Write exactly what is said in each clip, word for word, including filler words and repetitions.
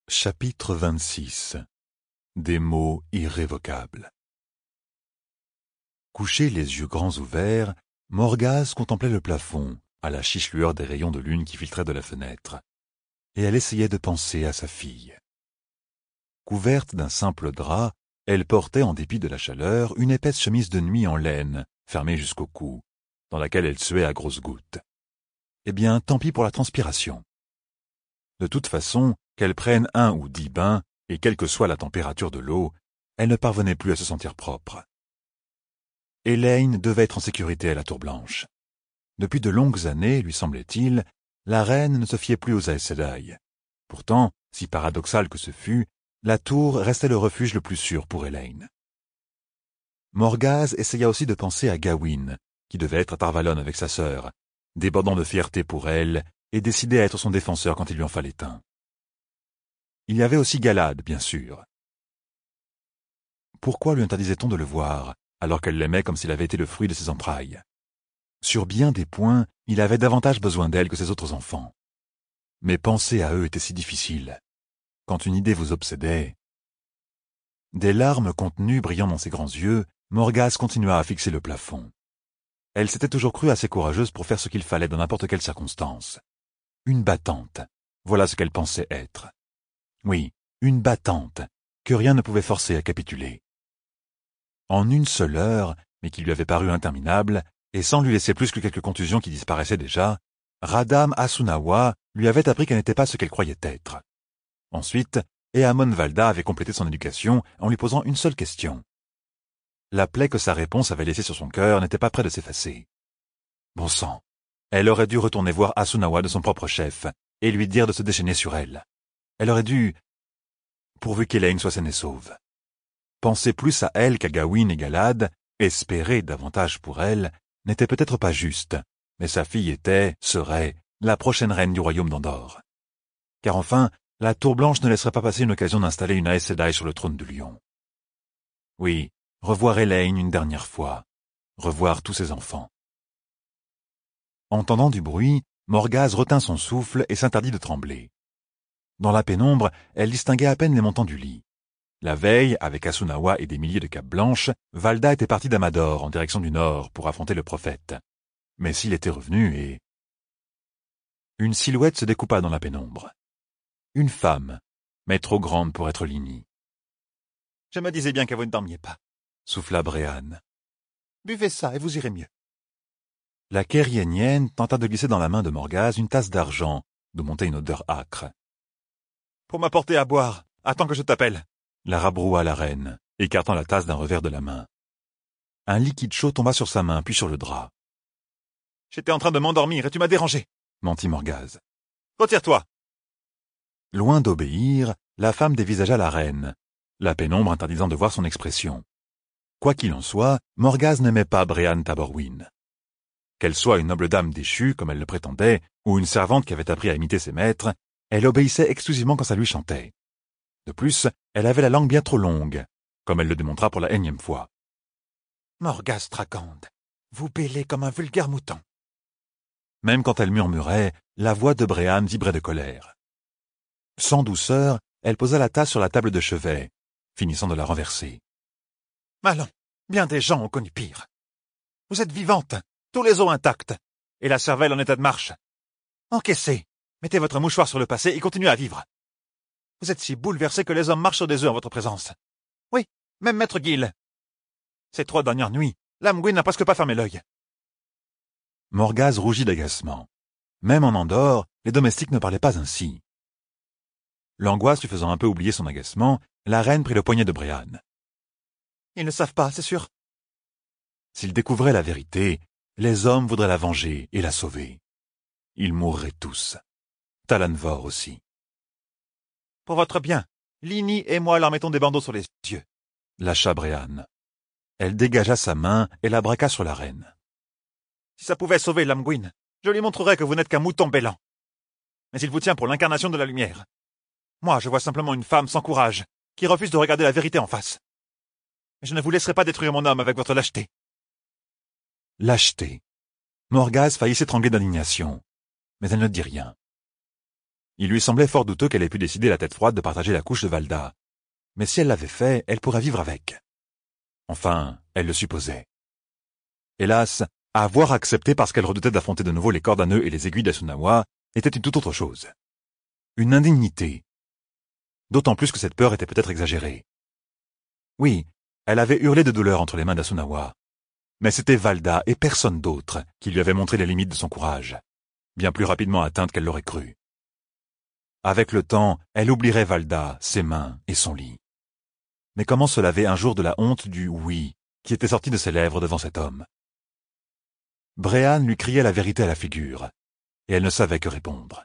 Chapitre vingt-six. Des mots irrévocables. Couché les yeux grands ouverts, Morgase contemplait le plafond, à la chiche lueur des rayons de lune qui filtraient de la fenêtre, et elle essayait de penser à sa fille. Couverte d'un simple drap, elle portait, en dépit de la chaleur, une épaisse chemise de nuit en laine, fermée jusqu'au cou, dans laquelle elle suait à grosses gouttes. Eh bien, tant pis pour la transpiration. De toute façon, qu'elle prenne un ou dix bains, et quelle que soit la température de l'eau, elle ne parvenait plus à se sentir propre. Elaine devait être en sécurité à la Tour Blanche. Depuis de longues années, lui semblait-il, la reine ne se fiait plus aux Aes Sedai. Pourtant, si paradoxal que ce fût, la tour restait le refuge le plus sûr pour Elaine. Morgase essaya aussi de penser à Gawain, qui devait être à Tarvalon avec sa sœur, débordant de fierté pour elle, et décidé à être son défenseur quand il lui en fallait un. Il y avait aussi Galad, bien sûr. Pourquoi lui interdisait-on de le voir, alors qu'elle l'aimait comme s'il avait été le fruit de ses entrailles? Sur bien des points, il avait davantage besoin d'elle que ses autres enfants. Mais penser à eux était si difficile. Quand une idée vous obsédait... Des larmes contenues brillant dans ses grands yeux, Morgase continua à fixer le plafond. Elle s'était toujours crue assez courageuse pour faire ce qu'il fallait dans n'importe quelle circonstance. Une battante, voilà ce qu'elle pensait être. Oui, une battante, que rien ne pouvait forcer à capituler. En une seule heure, mais qui lui avait paru interminable, et sans lui laisser plus que quelques contusions qui disparaissaient déjà, Radam Asunawa lui avait appris qu'elle n'était pas ce qu'elle croyait être. Ensuite, Eamon Valda avait complété son éducation en lui posant une seule question. La plaie que sa réponse avait laissée sur son cœur n'était pas près de s'effacer. Bon sang, elle aurait dû retourner voir Asunawa de son propre chef, et lui dire de se déchaîner sur elle. Elle aurait dû... pourvu qu'Elaine soit saine et sauve. Penser plus à elle qu'à Gawain et Galad, espérer davantage pour elle, n'était peut-être pas juste, mais sa fille était, serait, la prochaine reine du royaume d'Andorre. Car enfin, la Tour Blanche ne laisserait pas passer une occasion d'installer une Aes Sedai sur le trône de Lion. Oui, revoir Elaine une dernière fois, revoir tous ses enfants. Entendant du bruit, Morgase retint son souffle et s'interdit de trembler. Dans la pénombre, elle distinguait à peine les montants du lit. La veille, avec Asunawa et des milliers de capes blanches, Valda était parti d'Amador en direction du nord pour affronter le prophète. Mais s'il était revenu et... Une silhouette se découpa dans la pénombre. Une femme, mais trop grande pour être Lini. « Je me disais bien que vous ne dormiez pas, » souffla Bréane. « Buvez ça et vous irez mieux. » La Kérienienne tenta de glisser dans la main de Morgase une tasse d'argent, d'où montait une odeur âcre. « Pour m'apporter à boire, attends que je t'appelle. » la rabroua la reine, écartant la tasse d'un revers de la main. Un liquide chaud tomba sur sa main, puis sur le drap. « J'étais en train de m'endormir et tu m'as dérangé, » mentit Morgase. « Retire-toi !» Loin d'obéir, la femme dévisagea la reine, la pénombre interdisant de voir son expression. Quoi qu'il en soit, Morgase n'aimait pas Bréane Taborwin. Qu'elle soit une noble dame déchue, comme elle le prétendait, ou une servante qui avait appris à imiter ses maîtres, elle obéissait exclusivement quand ça lui chantait. De plus, elle avait la langue bien trop longue, comme elle le démontra pour la énième fois. « Morgase Tragande, vous bêlez comme un vulgaire mouton. » Même quand elle murmurait, la voix de Bréane vibrait de colère. Sans douceur, elle posa la tasse sur la table de chevet, finissant de la renverser. « Allons, bien des gens ont connu pire. Vous êtes vivante, tous les os intacts, et la cervelle en état de marche. Encaissez, mettez votre mouchoir sur le passé et continuez à vivre. Vous êtes si bouleversé que les hommes marchent sur des œufs en votre présence. Oui, même Maître Gil. Ces trois dernières nuits, l'Amguin n'a presque pas fermé l'œil. » Morgase rougit d'agacement. Même en Andorre, les domestiques ne parlaient pas ainsi. L'angoisse lui faisant un peu oublier son agacement, la reine prit le poignet de Bréane. « Ils ne savent pas, c'est sûr. » S'ils découvraient la vérité, les hommes voudraient la venger et la sauver. Ils mourraient tous. Talanvor aussi. « Pour votre bien, Lini et moi leur mettons des bandeaux sur les yeux, » lâcha Bréane. Elle dégagea sa main et la braqua sur la reine. « Si ça pouvait sauver l'Amguin, je lui montrerais que vous n'êtes qu'un mouton bêlant. Mais il vous tient pour l'incarnation de la lumière. Moi, je vois simplement une femme sans courage, qui refuse de regarder la vérité en face. Mais je ne vous laisserai pas détruire mon homme avec votre lâcheté. » Lâcheté. Morgase faillit s'étrangler d'indignation, mais elle ne dit rien. Il lui semblait fort douteux qu'elle ait pu décider la tête froide de partager la couche de Valda. Mais si elle l'avait fait, elle pourrait vivre avec. Enfin, elle le supposait. Hélas, avoir accepté parce qu'elle redoutait d'affronter de nouveau les cordes à nœuds et les aiguilles d'Asunawa était une toute autre chose. Une indignité. D'autant plus que cette peur était peut-être exagérée. Oui, elle avait hurlé de douleur entre les mains d'Asunawa. Mais c'était Valda et personne d'autre qui lui avait montré les limites de son courage, bien plus rapidement atteinte qu'elle l'aurait cru. Avec le temps, elle oublierait Valda, ses mains et son lit. Mais comment se laver un jour de la honte du « oui » qui était sorti de ses lèvres devant cet homme? Brehan lui criait la vérité à la figure, et elle ne savait que répondre.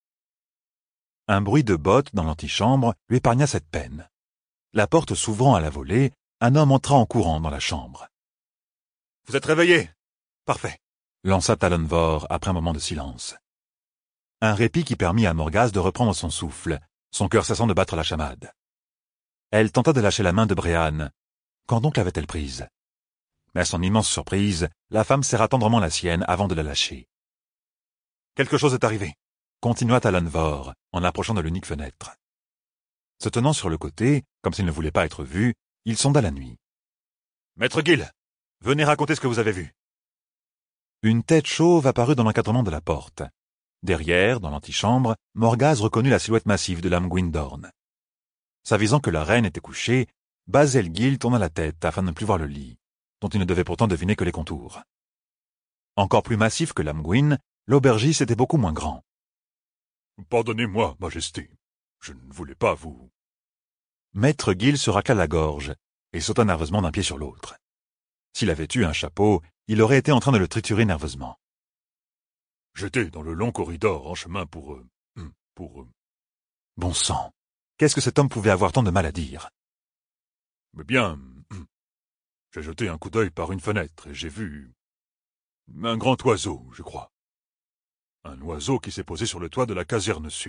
Un bruit de bottes dans l'antichambre lui épargna cette peine. La porte s'ouvrant à la volée, un homme entra en courant dans la chambre. « Vous êtes réveillé? Parfait !» lança Talonvor après un moment de silence. Un répit qui permit à Morgase de reprendre son souffle, son cœur cessant de battre la chamade. Elle tenta de lâcher la main de Brehan. Quand donc l'avait-elle prise? Mais à son immense surprise, la femme serra tendrement la sienne avant de la lâcher. « Quelque chose est arrivé !» continua Talonvor, en approchant de l'unique fenêtre. Se tenant sur le côté, comme s'il ne voulait pas être vu, il sonda la nuit. « Maître Gil, venez raconter ce que vous avez vu. » Une tête chauve apparut dans l'encadrement de la porte. Derrière, dans l'antichambre, Morgase reconnut la silhouette massive de l'âme Gwindorn. S'avisant que la reine était couchée, Baselgill tourna la tête afin de ne plus voir le lit, dont il ne devait pourtant deviner que les contours. Encore plus massif que l'âme Gwyn, l'aubergiste était beaucoup moins grand. « Pardonnez-moi, Majesté, je ne voulais pas vous... » Maître Gil se racla la gorge et sauta nerveusement d'un pied sur l'autre. S'il avait eu un chapeau, il aurait été en train de le triturer nerveusement. « J'étais dans le long corridor en chemin pour... Euh, pour... Euh... » Bon sang, qu'est-ce que cet homme pouvait avoir tant de mal à dire? « Mais bien, j'ai jeté un coup d'œil par une fenêtre et j'ai vu... un grand oiseau, je crois. Un oiseau qui s'est posé sur le toit de la caserne sud. »«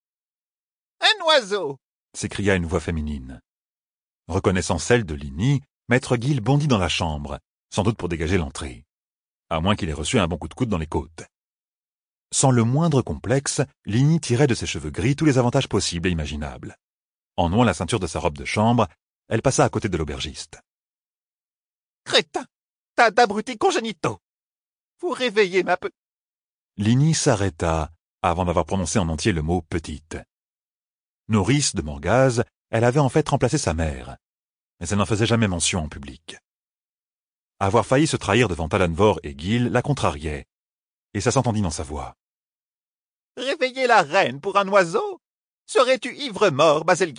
Un oiseau !» s'écria une voix féminine. Reconnaissant celle de Lini, Maître Gil bondit dans la chambre, sans doute pour dégager l'entrée, à moins qu'il ait reçu un bon coup de coude dans les côtes. Sans le moindre complexe, Lini tirait de ses cheveux gris tous les avantages possibles et imaginables. En nouant la ceinture de sa robe de chambre, elle passa à côté de l'aubergiste. « Crétin, tas d'abrutis congénitaux! Vous réveillez ma pe... » Lini s'arrêta avant d'avoir prononcé en entier le mot « petite ». Nourrice de Morgase, elle avait en fait remplacé sa mère, mais elle n'en faisait jamais mention en public. Avoir failli se trahir devant Talonvor et Gil la contrariait, et ça s'entendit dans sa voix. « Réveiller la reine pour un oiseau? Serais-tu ivre-mort, Baselgill ?»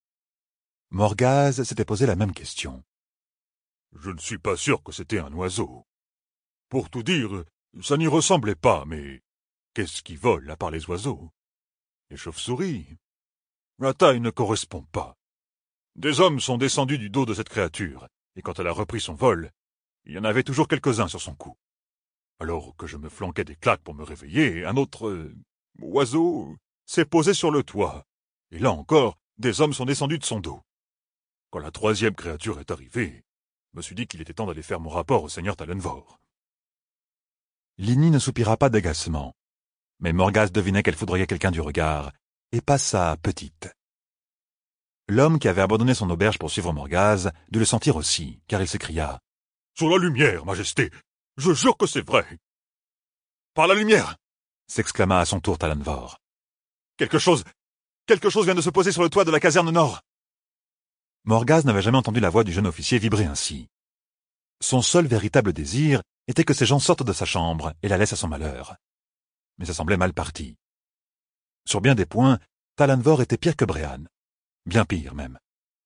Morgase s'était posé la même question. « Je ne suis pas sûr que c'était un oiseau. Pour tout dire, ça n'y ressemblait pas, mais qu'est-ce qui vole à part les oiseaux? Les chauves-souris? La taille ne correspond pas. Des hommes sont descendus du dos de cette créature, et quand elle a repris son vol, il y en avait toujours quelques-uns sur son cou. Alors que je me flanquais des claques pour me réveiller, un autre euh, oiseau s'est posé sur le toit, et là encore, des hommes sont descendus de son dos. Quand la troisième créature est arrivée, je me suis dit qu'il était temps d'aller faire mon rapport au seigneur Talonvor. » Lini ne soupira pas d'agacement, mais Morgase devinait qu'elle foudroyait quelqu'un du regard, et passa petite. L'homme qui avait abandonné son auberge pour suivre Morgase dut le sentir aussi, car il s'écria. « Sur la lumière, Majesté! Je jure que c'est vrai! »« Par la lumière !» s'exclama à son tour Talonvor. « Quelque chose, quelque chose vient de se poser sur le toit de la caserne nord !» Morgase n'avait jamais entendu la voix du jeune officier vibrer ainsi. Son seul véritable désir était que ces gens sortent de sa chambre et la laissent à son malheur. Mais ça semblait mal parti. Sur bien des points, Talonvor était pire que Brehan. Bien pire, même.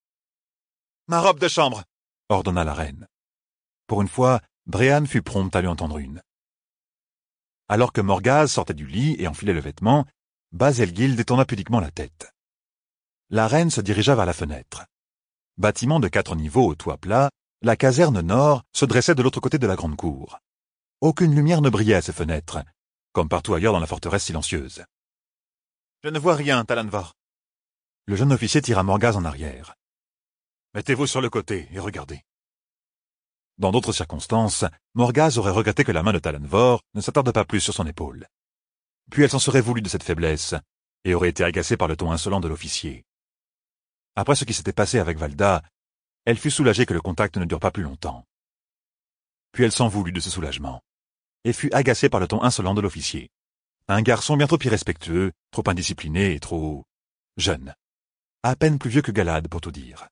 « Ma robe de chambre !» ordonna la reine. Pour une fois, Brehan fut prompt à lui entendre une. Alors que Morgase sortait du lit et enfilait le vêtement, Baselgill détourna pudiquement la tête. La reine se dirigea vers la fenêtre. Bâtiment de quatre niveaux au toit plat, la caserne nord se dressait de l'autre côté de la grande cour. Aucune lumière ne brillait à ces fenêtres, comme partout ailleurs dans la forteresse silencieuse. « Je ne vois rien, Talonvor. » Le jeune officier tira Morgase en arrière. « Mettez-vous sur le côté et regardez. » Dans d'autres circonstances, Morgase aurait regretté que la main de Talonvor ne s'attarde pas plus sur son épaule. Puis elle s'en serait voulu de cette faiblesse, et aurait été agacée par le ton insolent de l'officier. Après ce qui s'était passé avec Valda, elle fut soulagée que le contact ne dure pas plus longtemps. Puis elle s'en voulut de ce soulagement, et fut agacée par le ton insolent de l'officier. Un garçon bien trop irrespectueux, trop indiscipliné et trop... jeune. À peine plus vieux que Galad, pour tout dire.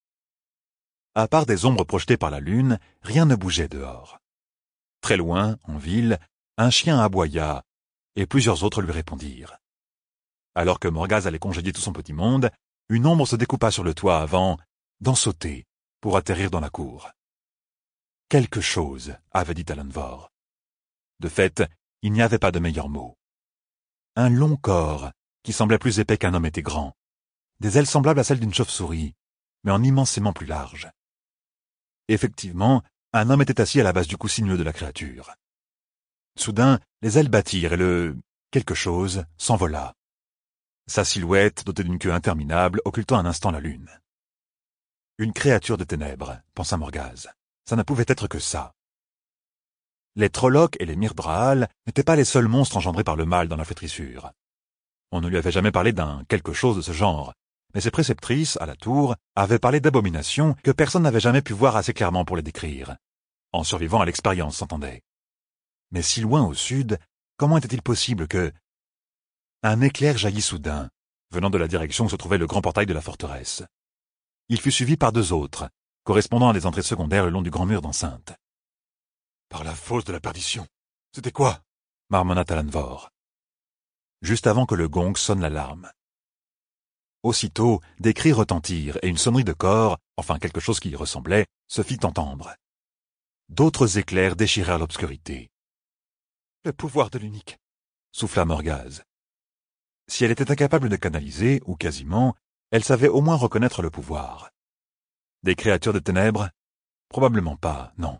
À part des ombres projetées par la lune, rien ne bougeait dehors. Très loin, en ville, un chien aboya, et plusieurs autres lui répondirent. Alors que Morgase allait congédier tout son petit monde, une ombre se découpa sur le toit avant d'en sauter pour atterrir dans la cour. Quelque chose, avait dit Talanvor. De fait, il n'y avait pas de meilleur mot. Un long corps, qui semblait plus épais qu'un homme était grand. Des ailes semblables à celles d'une chauve-souris, mais en immensément plus large. Effectivement, un homme était assis à la base du cou sinueux de la créature. Soudain, les ailes battirent et le... quelque chose s'envola. Sa silhouette, dotée d'une queue interminable, occultant un instant la lune. Une créature de ténèbres, pensa Morgase. Ça ne pouvait être que ça. Les Trollocs et les Myrdraal n'étaient pas les seuls monstres engendrés par le mal dans la flétrissure. On ne lui avait jamais parlé d'un quelque chose de ce genre, mais ses préceptrices, à la tour, avaient parlé d'abominations que personne n'avait jamais pu voir assez clairement pour les décrire. En survivant à l'expérience, s'entendait. Mais si loin au sud, comment était-il possible que... Un éclair jaillit soudain, venant de la direction où se trouvait le grand portail de la forteresse. Il fut suivi par deux autres, correspondant à des entrées secondaires le long du grand mur d'enceinte. Par la fosse de la perdition. C'était quoi? Marmonna Talanvor. Juste avant que le gong sonne l'alarme. Aussitôt, des cris retentirent et une sonnerie de corps, enfin quelque chose qui y ressemblait, se fit entendre. D'autres éclairs déchirèrent l'obscurité. Le pouvoir de l'unique, souffla Morgase. Si elle était incapable de canaliser, ou quasiment, elle savait au moins reconnaître le pouvoir. Des créatures de ténèbres? Probablement pas, non.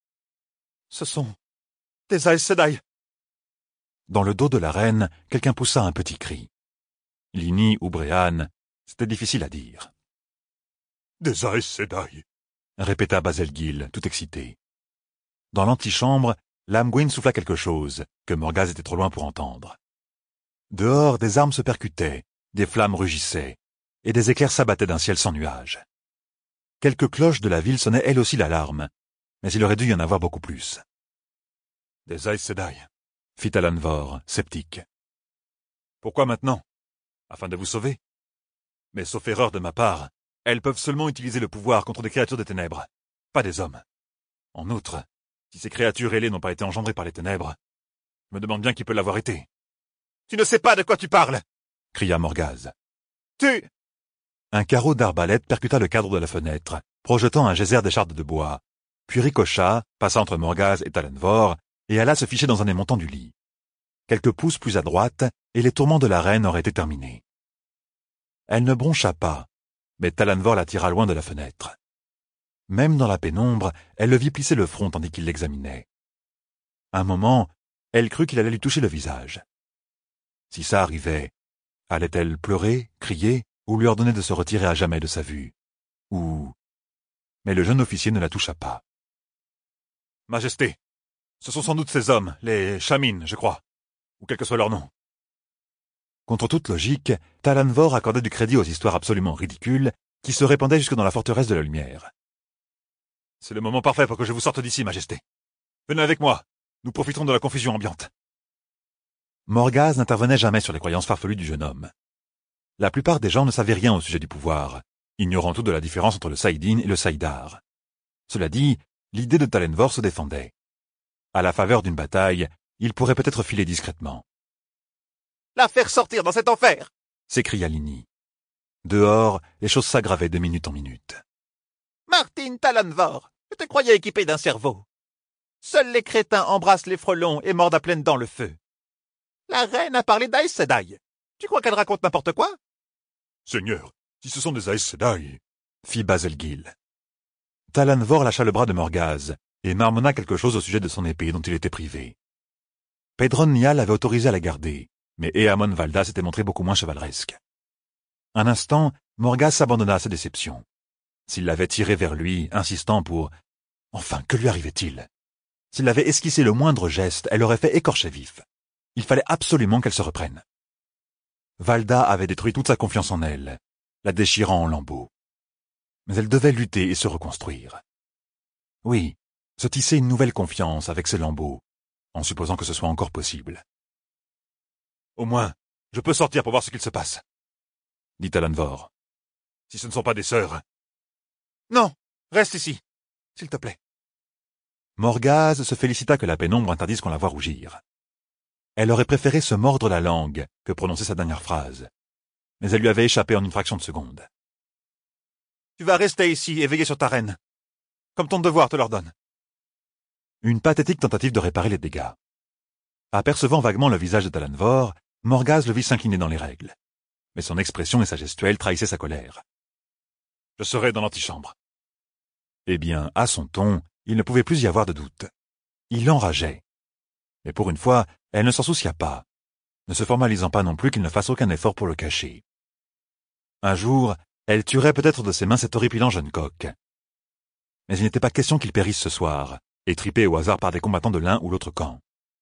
Ce sont des Aes Sedai. Dans le dos de la reine, quelqu'un poussa un petit cri. Lini ou Bréane, c'était difficile à dire. Des Aes Sedai, répéta Baselgil, tout excité. Dans l'antichambre, Lamgwin souffla quelque chose, que Morgase était trop loin pour entendre. Dehors, des armes se percutaient, des flammes rugissaient, et des éclairs s'abattaient d'un ciel sans nuages. Quelques cloches de la ville sonnaient elles aussi l'alarme, mais il aurait dû y en avoir beaucoup plus. Des Aes Sedai, fit Talanvor, sceptique. Pourquoi maintenant? Afin de vous sauver? Mais sauf erreur de ma part, elles peuvent seulement utiliser le pouvoir contre des créatures des ténèbres, pas des hommes. En outre, si ces créatures ailées n'ont pas été engendrées par les ténèbres, je me demande bien qui peut l'avoir été. Tu ne sais pas de quoi tu parles, cria Morgase. Tu... Un carreau d'arbalète percuta le cadre de la fenêtre, projetant un geyser d'écharpe de bois, puis ricocha, passa entre Morgase et Talanvor, et alla se ficher dans un émontant du lit. Quelques pouces plus à droite, et les tourments de la reine auraient été terminés. Elle ne broncha pas, mais Talanvor la tira loin de la fenêtre. Même dans la pénombre, elle le vit plisser le front tandis qu'il l'examinait. Un moment, elle crut qu'il allait lui toucher le visage. Si ça arrivait, allait-elle pleurer, crier, ou lui ordonner de se retirer à jamais de sa vue? Ou... Mais le jeune officier ne la toucha pas. « Majesté, ce sont sans doute ces hommes, les Chamines, je crois, ou quel que soit leur nom. » Contre toute logique, Talanvor accordait du crédit aux histoires absolument ridicules qui se répandaient jusque dans la forteresse de la lumière. « C'est le moment parfait pour que je vous sorte d'ici, Majesté. Venez avec moi, nous profiterons de la confusion ambiante. » Morgase n'intervenait jamais sur les croyances farfelues du jeune homme. La plupart des gens ne savaient rien au sujet du pouvoir, ignorant tout de la différence entre le Saïdin et le Saïdar. Cela dit, l'idée de Talanvor se défendait. À la faveur d'une bataille, il pourrait peut-être filer discrètement. « La faire sortir dans cet enfer !» s'écria Lini. Dehors, les choses s'aggravaient de minute en minute. « Martin Talanvor, je te croyais équipé d'un cerveau. Seuls les crétins embrassent les frelons et mordent à pleines dents le feu. La reine a parlé d'Aes Sedai. Tu crois qu'elle raconte n'importe quoi? »« Seigneur, si ce sont des Aes Sedai, » fit Baselgil. Talanvor lâcha le bras de Morgase et marmonna quelque chose au sujet de son épée dont il était privé. Pedron Nial l'avait autorisé à la garder, mais Eamon Valda s'était montré beaucoup moins chevaleresque. Un instant, Morgase s'abandonna à sa déception. S'il l'avait tirée vers lui, insistant pour... Enfin, que lui arrivait-il? S'il avait esquissé le moindre geste, elle aurait fait écorcher vif. Il fallait absolument qu'elle se reprenne. Valda avait détruit toute sa confiance en elle, la déchirant en lambeaux. Mais elle devait lutter et se reconstruire. Oui, se tisser une nouvelle confiance avec ces lambeaux, en supposant que ce soit encore possible. Au moins, je peux sortir pour voir ce qu'il se passe, dit Tallanvor. Si ce ne sont pas des sœurs. Non, reste ici, s'il te plaît. Morgase se félicita que la pénombre interdise qu'on la voie rougir. Elle aurait préféré se mordre la langue que prononcer sa dernière phrase, mais elle lui avait échappé en une fraction de seconde. Tu vas rester ici et veiller sur ta reine, comme ton devoir te l'ordonne. Une pathétique tentative de réparer les dégâts. Apercevant vaguement le visage de Tallanvor, Morgase le vit s'incliner dans les règles. Mais son expression et sa gestuelle trahissaient sa colère. Je serai dans l'antichambre. Eh bien, à son ton, il ne pouvait plus y avoir de doute. Il l'enrageait. Mais pour une fois, elle ne s'en soucia pas, ne se formalisant pas non plus qu'il ne fasse aucun effort pour le cacher. Un jour, elle tuerait peut-être de ses mains cet horripilant jeune coq. Mais il n'était pas question qu'il périsse ce soir, étripé au hasard par des combattants de l'un ou l'autre camp.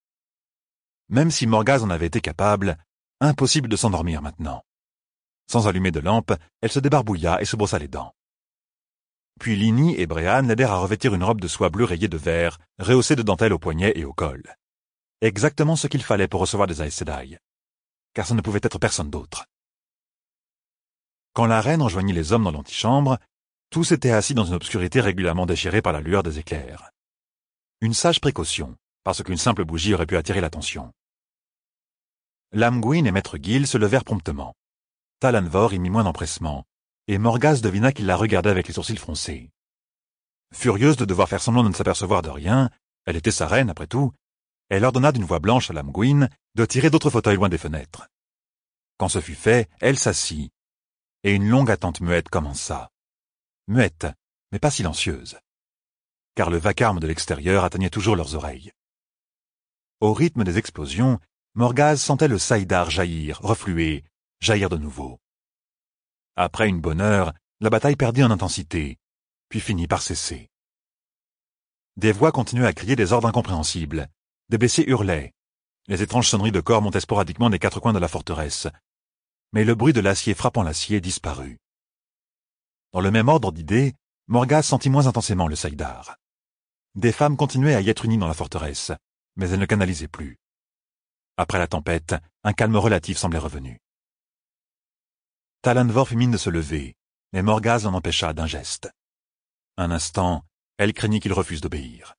Même si Morgase en avait été capable, impossible de s'endormir maintenant. Sans allumer de lampe, elle se débarbouilla et se brossa les dents. Puis Lini et Brehan l'aidèrent à revêtir une robe de soie bleue rayée de vert, rehaussée de dentelles aux poignets et au col. Exactement ce qu'il fallait pour recevoir des Aes Sedai, car ce ne pouvait être personne d'autre. Quand la reine rejoignit les hommes dans l'antichambre, tous étaient assis dans une obscurité régulièrement déchirée par la lueur des éclairs. Une sage précaution, parce qu'une simple bougie aurait pu attirer l'attention. Lamgwin et Maître Gil se levèrent promptement. Tallanvor y mit moins d'empressement, et Morgase devina qu'il la regardait avec les sourcils froncés. Furieuse de devoir faire semblant de ne s'apercevoir de rien, elle était sa reine après tout, elle ordonna d'une voix blanche à Lamgwin de tirer d'autres fauteuils loin des fenêtres. Quand ce fut fait, elle s'assit, et une longue attente muette commença. Muette, mais pas silencieuse, car le vacarme de l'extérieur atteignait toujours leurs oreilles. Au rythme des explosions, Morgase sentait le saïdar jaillir, refluer, jaillir de nouveau. Après une bonne heure, la bataille perdit en intensité, puis finit par cesser. Des voix continuaient à crier des ordres incompréhensibles, des blessés hurlaient, les étranges sonneries de corps montaient sporadiquement des quatre coins de la forteresse, mais le bruit de l'acier frappant l'acier disparut. Dans le même ordre d'idées, Morgase sentit moins intensément le saïdar. Des femmes continuaient à y être unies dans la forteresse, mais elles ne canalisaient plus. Après la tempête, un calme relatif semblait revenu. Tallanvor fit mine de se lever, mais Morgase l'en empêcha d'un geste. Un instant, elle craignit qu'il refuse d'obéir.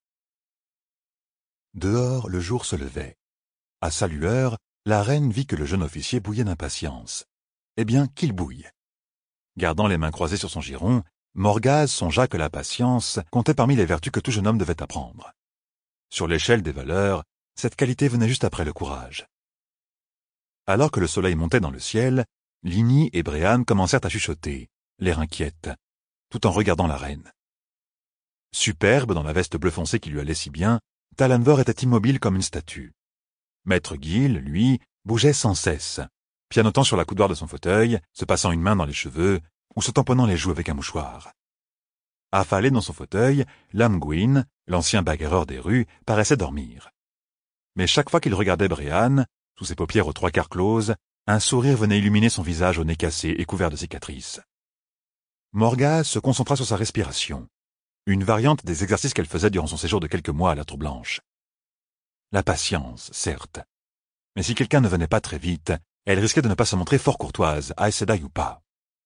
Dehors, le jour se levait. À sa lueur, la reine vit que le jeune officier bouillait d'impatience. Eh bien, qu'il bouille. Gardant les mains croisées sur son giron, Morgase songea que la patience comptait parmi les vertus que tout jeune homme devait apprendre. Sur l'échelle des valeurs, cette qualité venait juste après le courage. Alors que le soleil montait dans le ciel, Lini et Brehan commencèrent à chuchoter, l'air inquiète, tout en regardant la reine. Superbe dans la veste bleu foncé qui lui allait si bien, Tallanvor était immobile comme une statue. Maître Gil, lui, bougeait sans cesse, pianotant sur la coudoir de son fauteuil, se passant une main dans les cheveux ou se tamponnant les joues avec un mouchoir. Affalé dans son fauteuil, Lamgwin, l'ancien bagarreur des rues, paraissait dormir. Mais chaque fois qu'il regardait Brehan, sous ses paupières aux trois quarts closes, un sourire venait illuminer son visage au nez cassé et couvert de cicatrices. Morgase se concentra sur sa respiration, une variante des exercices qu'elle faisait durant son séjour de quelques mois à la Tour Blanche. La patience, certes. Mais si quelqu'un ne venait pas très vite, elle risquait de ne pas se montrer fort courtoise, Aes Sedai ou pas.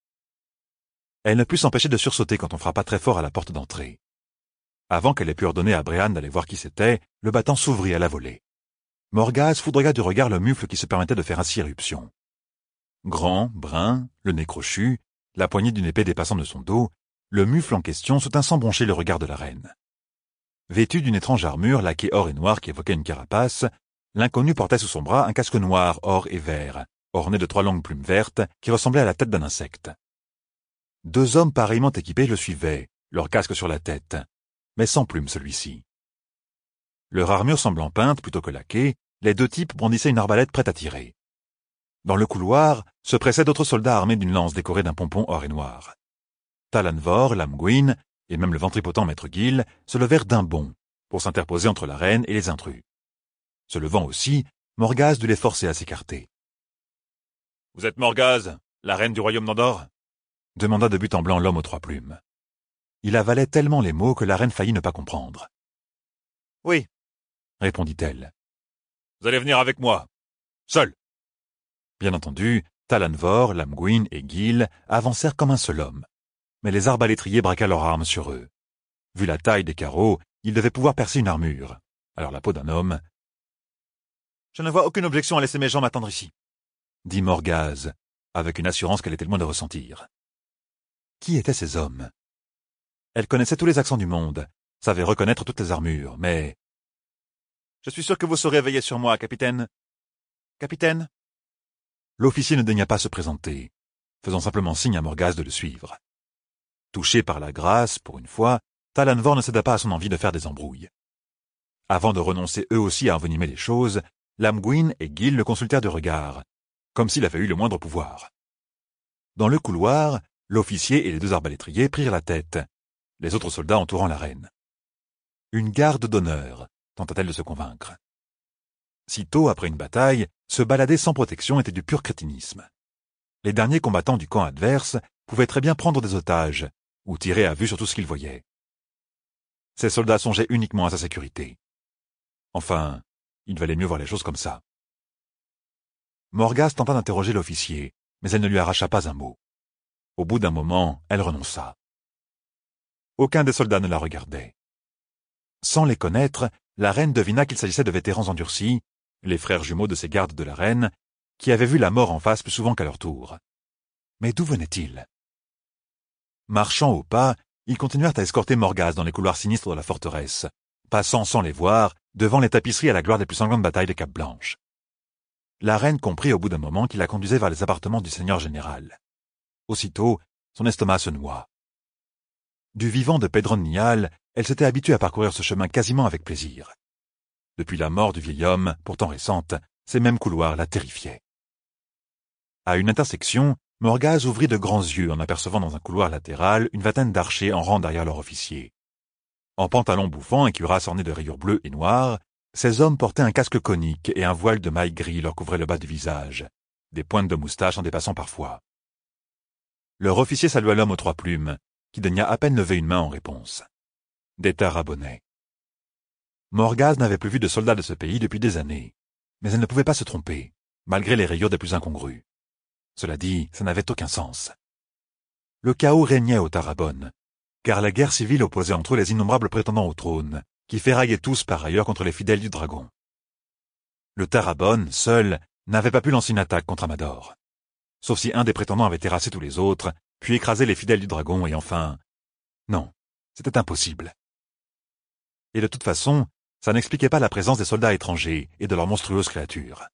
Elle ne put s'empêcher de sursauter quand on frappa très fort à la porte d'entrée. Avant qu'elle ait pu ordonner à Brehan d'aller voir qui c'était, le battant s'ouvrit à la volée. Morgase foudroya du regard le mufle qui se permettait de faire ainsi éruption. Grand, brun, le nez crochu, la poignée d'une épée dépassant de son dos, le mufle en question soutint sans broncher le regard de la reine. Vêtu d'une étrange armure laquée or et noir qui évoquait une carapace, l'inconnu portait sous son bras un casque noir, or et vert, orné de trois longues plumes vertes qui ressemblaient à la tête d'un insecte. Deux hommes pareillement équipés le suivaient, leur casque sur la tête, mais sans plumes celui-ci. Leur armure semblant peinte plutôt que laquée, les deux types brandissaient une arbalète prête à tirer. Dans le couloir se pressaient d'autres soldats armés d'une lance décorée d'un pompon or et noir. Tallanvor, Lamgwin, et même le ventripotent Maître Gil se levèrent d'un bond, pour s'interposer entre la reine et les intrus. Se levant aussi, Morgase dut les forcer à s'écarter. Vous êtes Morgase, la reine du royaume d'Andorre? Demanda de but en blanc l'homme aux trois plumes. Il avalait tellement les mots que la reine faillit ne pas comprendre. Oui, répondit-elle. Vous allez venir avec moi. Seul. Bien entendu, Talanvor, Lamgwin et Gil avancèrent comme un seul homme. Mais les arbalétriers braquèrent leurs armes sur eux. Vu la taille des carreaux, ils devaient pouvoir percer une armure. Alors la peau d'un homme... Je ne vois aucune objection à laisser mes gens m'attendre ici, dit Morgase, avec une assurance qu'elle était loin de ressentir. Qui étaient ces hommes? Elle connaissait tous les accents du monde, savait reconnaître toutes les armures, mais... Je suis sûr que vous saurez veiller sur moi, capitaine. Capitaine? L'officier ne daigna pas se présenter, faisant simplement signe à Morgase de le suivre. Touché par la grâce, pour une fois, Talanvor ne céda pas à son envie de faire des embrouilles. Avant de renoncer eux aussi à envenimer les choses, Lamgwin et Gil le consultèrent de regard, comme s'il avait eu le moindre pouvoir. Dans le couloir, l'officier et les deux arbalétriers prirent la tête, les autres soldats entourant la reine. Une garde d'honneur, tenta-t-elle de se convaincre. Sitôt après une bataille, se balader sans protection était du pur crétinisme. Les derniers combattants du camp adverse pouvaient très bien prendre des otages, ou tirer à vue sur tout ce qu'ils voyaient. Ces soldats songeaient uniquement à sa sécurité. Enfin, il valait mieux voir les choses comme ça. Morgase tenta d'interroger l'officier, mais elle ne lui arracha pas un mot. Au bout d'un moment, elle renonça. Aucun des soldats ne la regardait. Sans les connaître, la reine devina qu'il s'agissait de vétérans endurcis, les frères jumeaux de ces gardes de la reine, qui avaient vu la mort en face plus souvent qu'à leur tour. Mais d'où venaient-ils? Marchant au pas, ils continuèrent à escorter Morgase dans les couloirs sinistres de la forteresse, passant sans les voir devant les tapisseries à la gloire des plus sanglantes batailles des Capes-Blanches. La reine comprit au bout d'un moment qu'il la conduisait vers les appartements du seigneur général. Aussitôt, son estomac se noua. Du vivant de Pedron Nial, elle s'était habituée à parcourir ce chemin quasiment avec plaisir. Depuis la mort du vieil homme, pourtant récente, ces mêmes couloirs la terrifiaient. À une intersection, Morgase ouvrit de grands yeux en apercevant dans un couloir latéral une vingtaine d'archers en rang derrière leur officier. En pantalon bouffant et cuirasse ornée de rayures bleues et noires, ces hommes portaient un casque conique et un voile de maille gris leur couvrait le bas du visage, des pointes de moustache en dépassant parfois. Leur officier salua l'homme aux trois plumes, qui daigna à peine lever une main en réponse. Des tarabonnais. Morgase n'avait plus vu de soldats de ce pays depuis des années, mais elle ne pouvait pas se tromper, malgré les rayures des plus incongrues. Cela dit, ça n'avait aucun sens. Le chaos régnait au Tarabonne, car la guerre civile opposait entre eux les innombrables prétendants au trône, qui ferraillaient tous par ailleurs contre les fidèles du dragon. Le Tarabonne, seul, n'avait pas pu lancer une attaque contre Amador, sauf si un des prétendants avait terrassé tous les autres, puis écrasé les fidèles du dragon, et enfin... Non, c'était impossible. Et de toute façon, ça n'expliquait pas la présence des soldats étrangers et de leurs monstrueuses créatures.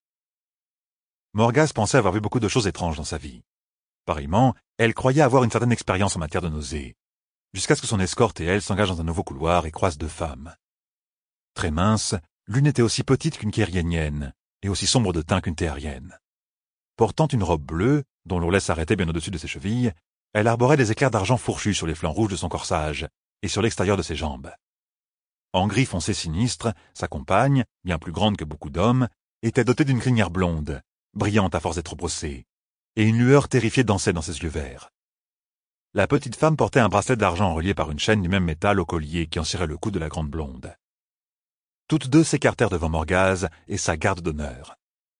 Morgase pensait avoir vu beaucoup de choses étranges dans sa vie. Pareillement, elle croyait avoir une certaine expérience en matière de nausées, jusqu'à ce que son escorte et elle s'engagent dans un nouveau couloir et croisent deux femmes. Très minces, l'une était aussi petite qu'une kérienienne et aussi sombre de teint qu'une théarienne. Portant une robe bleue, dont l'ourlet s'arrêtait bien au-dessus de ses chevilles, elle arborait des éclairs d'argent fourchus sur les flancs rouges de son corsage et sur l'extérieur de ses jambes. En gris foncé sinistre, sa compagne, bien plus grande que beaucoup d'hommes, était dotée d'une crinière blonde, brillante à force d'être brossée, et une lueur terrifiée dansait dans ses yeux verts. La petite femme portait un bracelet d'argent relié par une chaîne du même métal au collier qui encirait le cou de la grande blonde. Toutes deux s'écartèrent devant Morgase et sa garde d'honneur.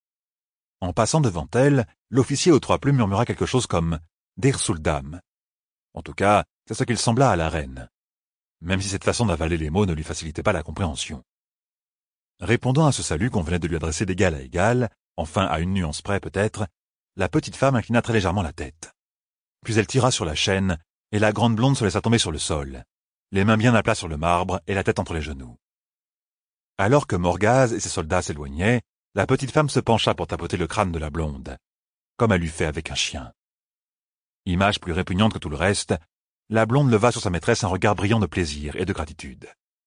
En passant devant elle, l'officier aux trois plumes murmura quelque chose comme « Der Suldam ». En tout cas, c'est ce qu'il sembla à la reine, même si cette façon d'avaler les mots ne lui facilitait pas la compréhension. Répondant à ce salut qu'on venait de lui adresser d'égal à égal, enfin à une nuance près peut-être, la petite femme inclina très légèrement la tête. Puis elle tira sur la chaîne, et la grande blonde se laissa tomber sur le sol, les mains bien à plat sur le marbre et la tête entre les genoux. Alors que Morgase et ses soldats s'éloignaient, la petite femme se pencha pour tapoter le crâne de la blonde, comme elle l'eût fait avec un chien. Image plus répugnante que tout le reste, la blonde leva sur sa maîtresse un regard brillant de plaisir et de gratitude.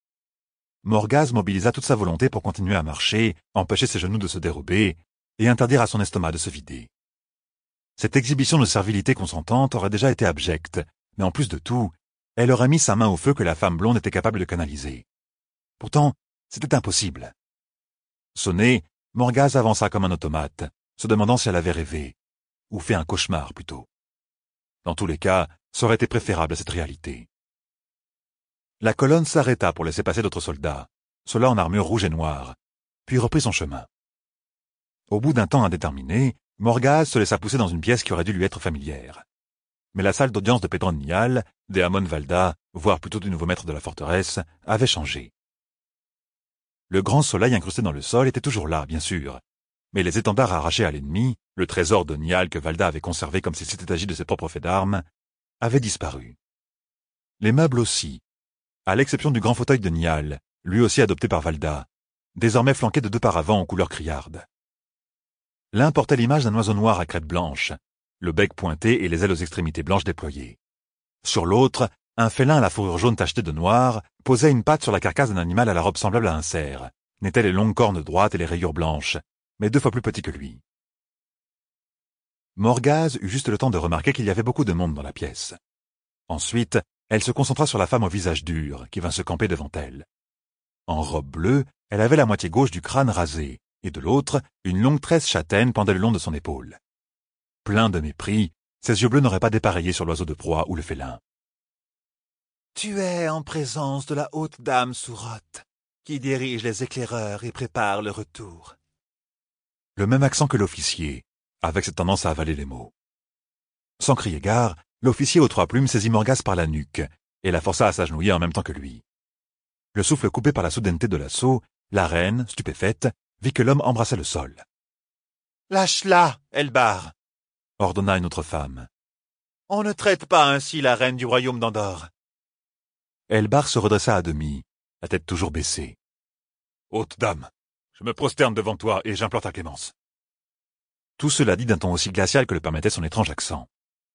Morgase mobilisa toute sa volonté pour continuer à marcher, empêcher ses genoux de se dérober, et interdire à son estomac de se vider. Cette exhibition de servilité consentante aurait déjà été abjecte, mais en plus de tout, elle aurait mis sa main au feu que la femme blonde était capable de canaliser. Pourtant, c'était impossible. Sonnée, Morgase avança comme un automate, se demandant si elle avait rêvé, ou fait un cauchemar plutôt. Dans tous les cas, ça aurait été préférable à cette réalité. La colonne s'arrêta pour laisser passer d'autres soldats, ceux-là en armure rouge et noire, puis reprit son chemin. Au bout d'un temps indéterminé, Morgase se laissa pousser dans une pièce qui aurait dû lui être familière. Mais la salle d'audience de Pedron Nial, des Amon Valda, voire plutôt du nouveau maître de la forteresse, avait changé. Le grand soleil incrusté dans le sol était toujours là, bien sûr, mais les étendards arrachés à l'ennemi, le trésor de Nial que Valda avait conservé comme s'il s'était agi de ses propres faits d'armes, avaient disparu. Les meubles aussi, à l'exception du grand fauteuil de Nial, lui aussi adopté par Valda, désormais flanqué de deux paravents en couleur criarde. L'un portait l'image d'un oiseau noir à crête blanche, le bec pointé et les ailes aux extrémités blanches déployées. Sur l'autre, un félin à la fourrure jaune tachetée de noir posait une patte sur la carcasse d'un animal à la robe semblable à un cerf, n'était les longues cornes droites et les rayures blanches, mais deux fois plus petit que lui. Morgase eut juste le temps de remarquer qu'il y avait beaucoup de monde dans la pièce. Ensuite, elle se concentra sur la femme au visage dur, qui vint se camper devant elle. En robe bleue, elle avait la moitié gauche du crâne rasé, et de l'autre, une longue tresse châtaine pendait le long de son épaule. Plein de mépris, ses yeux bleus n'auraient pas dépareillé sur l'oiseau de proie ou le félin. « Tu es en présence de la haute dame Sourotte, qui dirige les éclaireurs et prépare le retour. » Le même accent que l'officier, avec cette tendance à avaler les mots. Sans crier gare, l'officier aux trois plumes saisit Morgase par la nuque et la força à s'agenouiller en même temps que lui. Le souffle coupé par la soudaineté de l'assaut, la reine, stupéfaite, vit que l'homme embrassait le sol. « Lâche-la, Elbar !» ordonna une autre femme. « On ne traite pas ainsi la reine du royaume d'Andorre. » Elbar se redressa à demi, la tête toujours baissée. « Haute dame, je me prosterne devant toi et j'implore ta clémence. » Tout cela dit d'un ton aussi glacial que le permettait son étrange accent.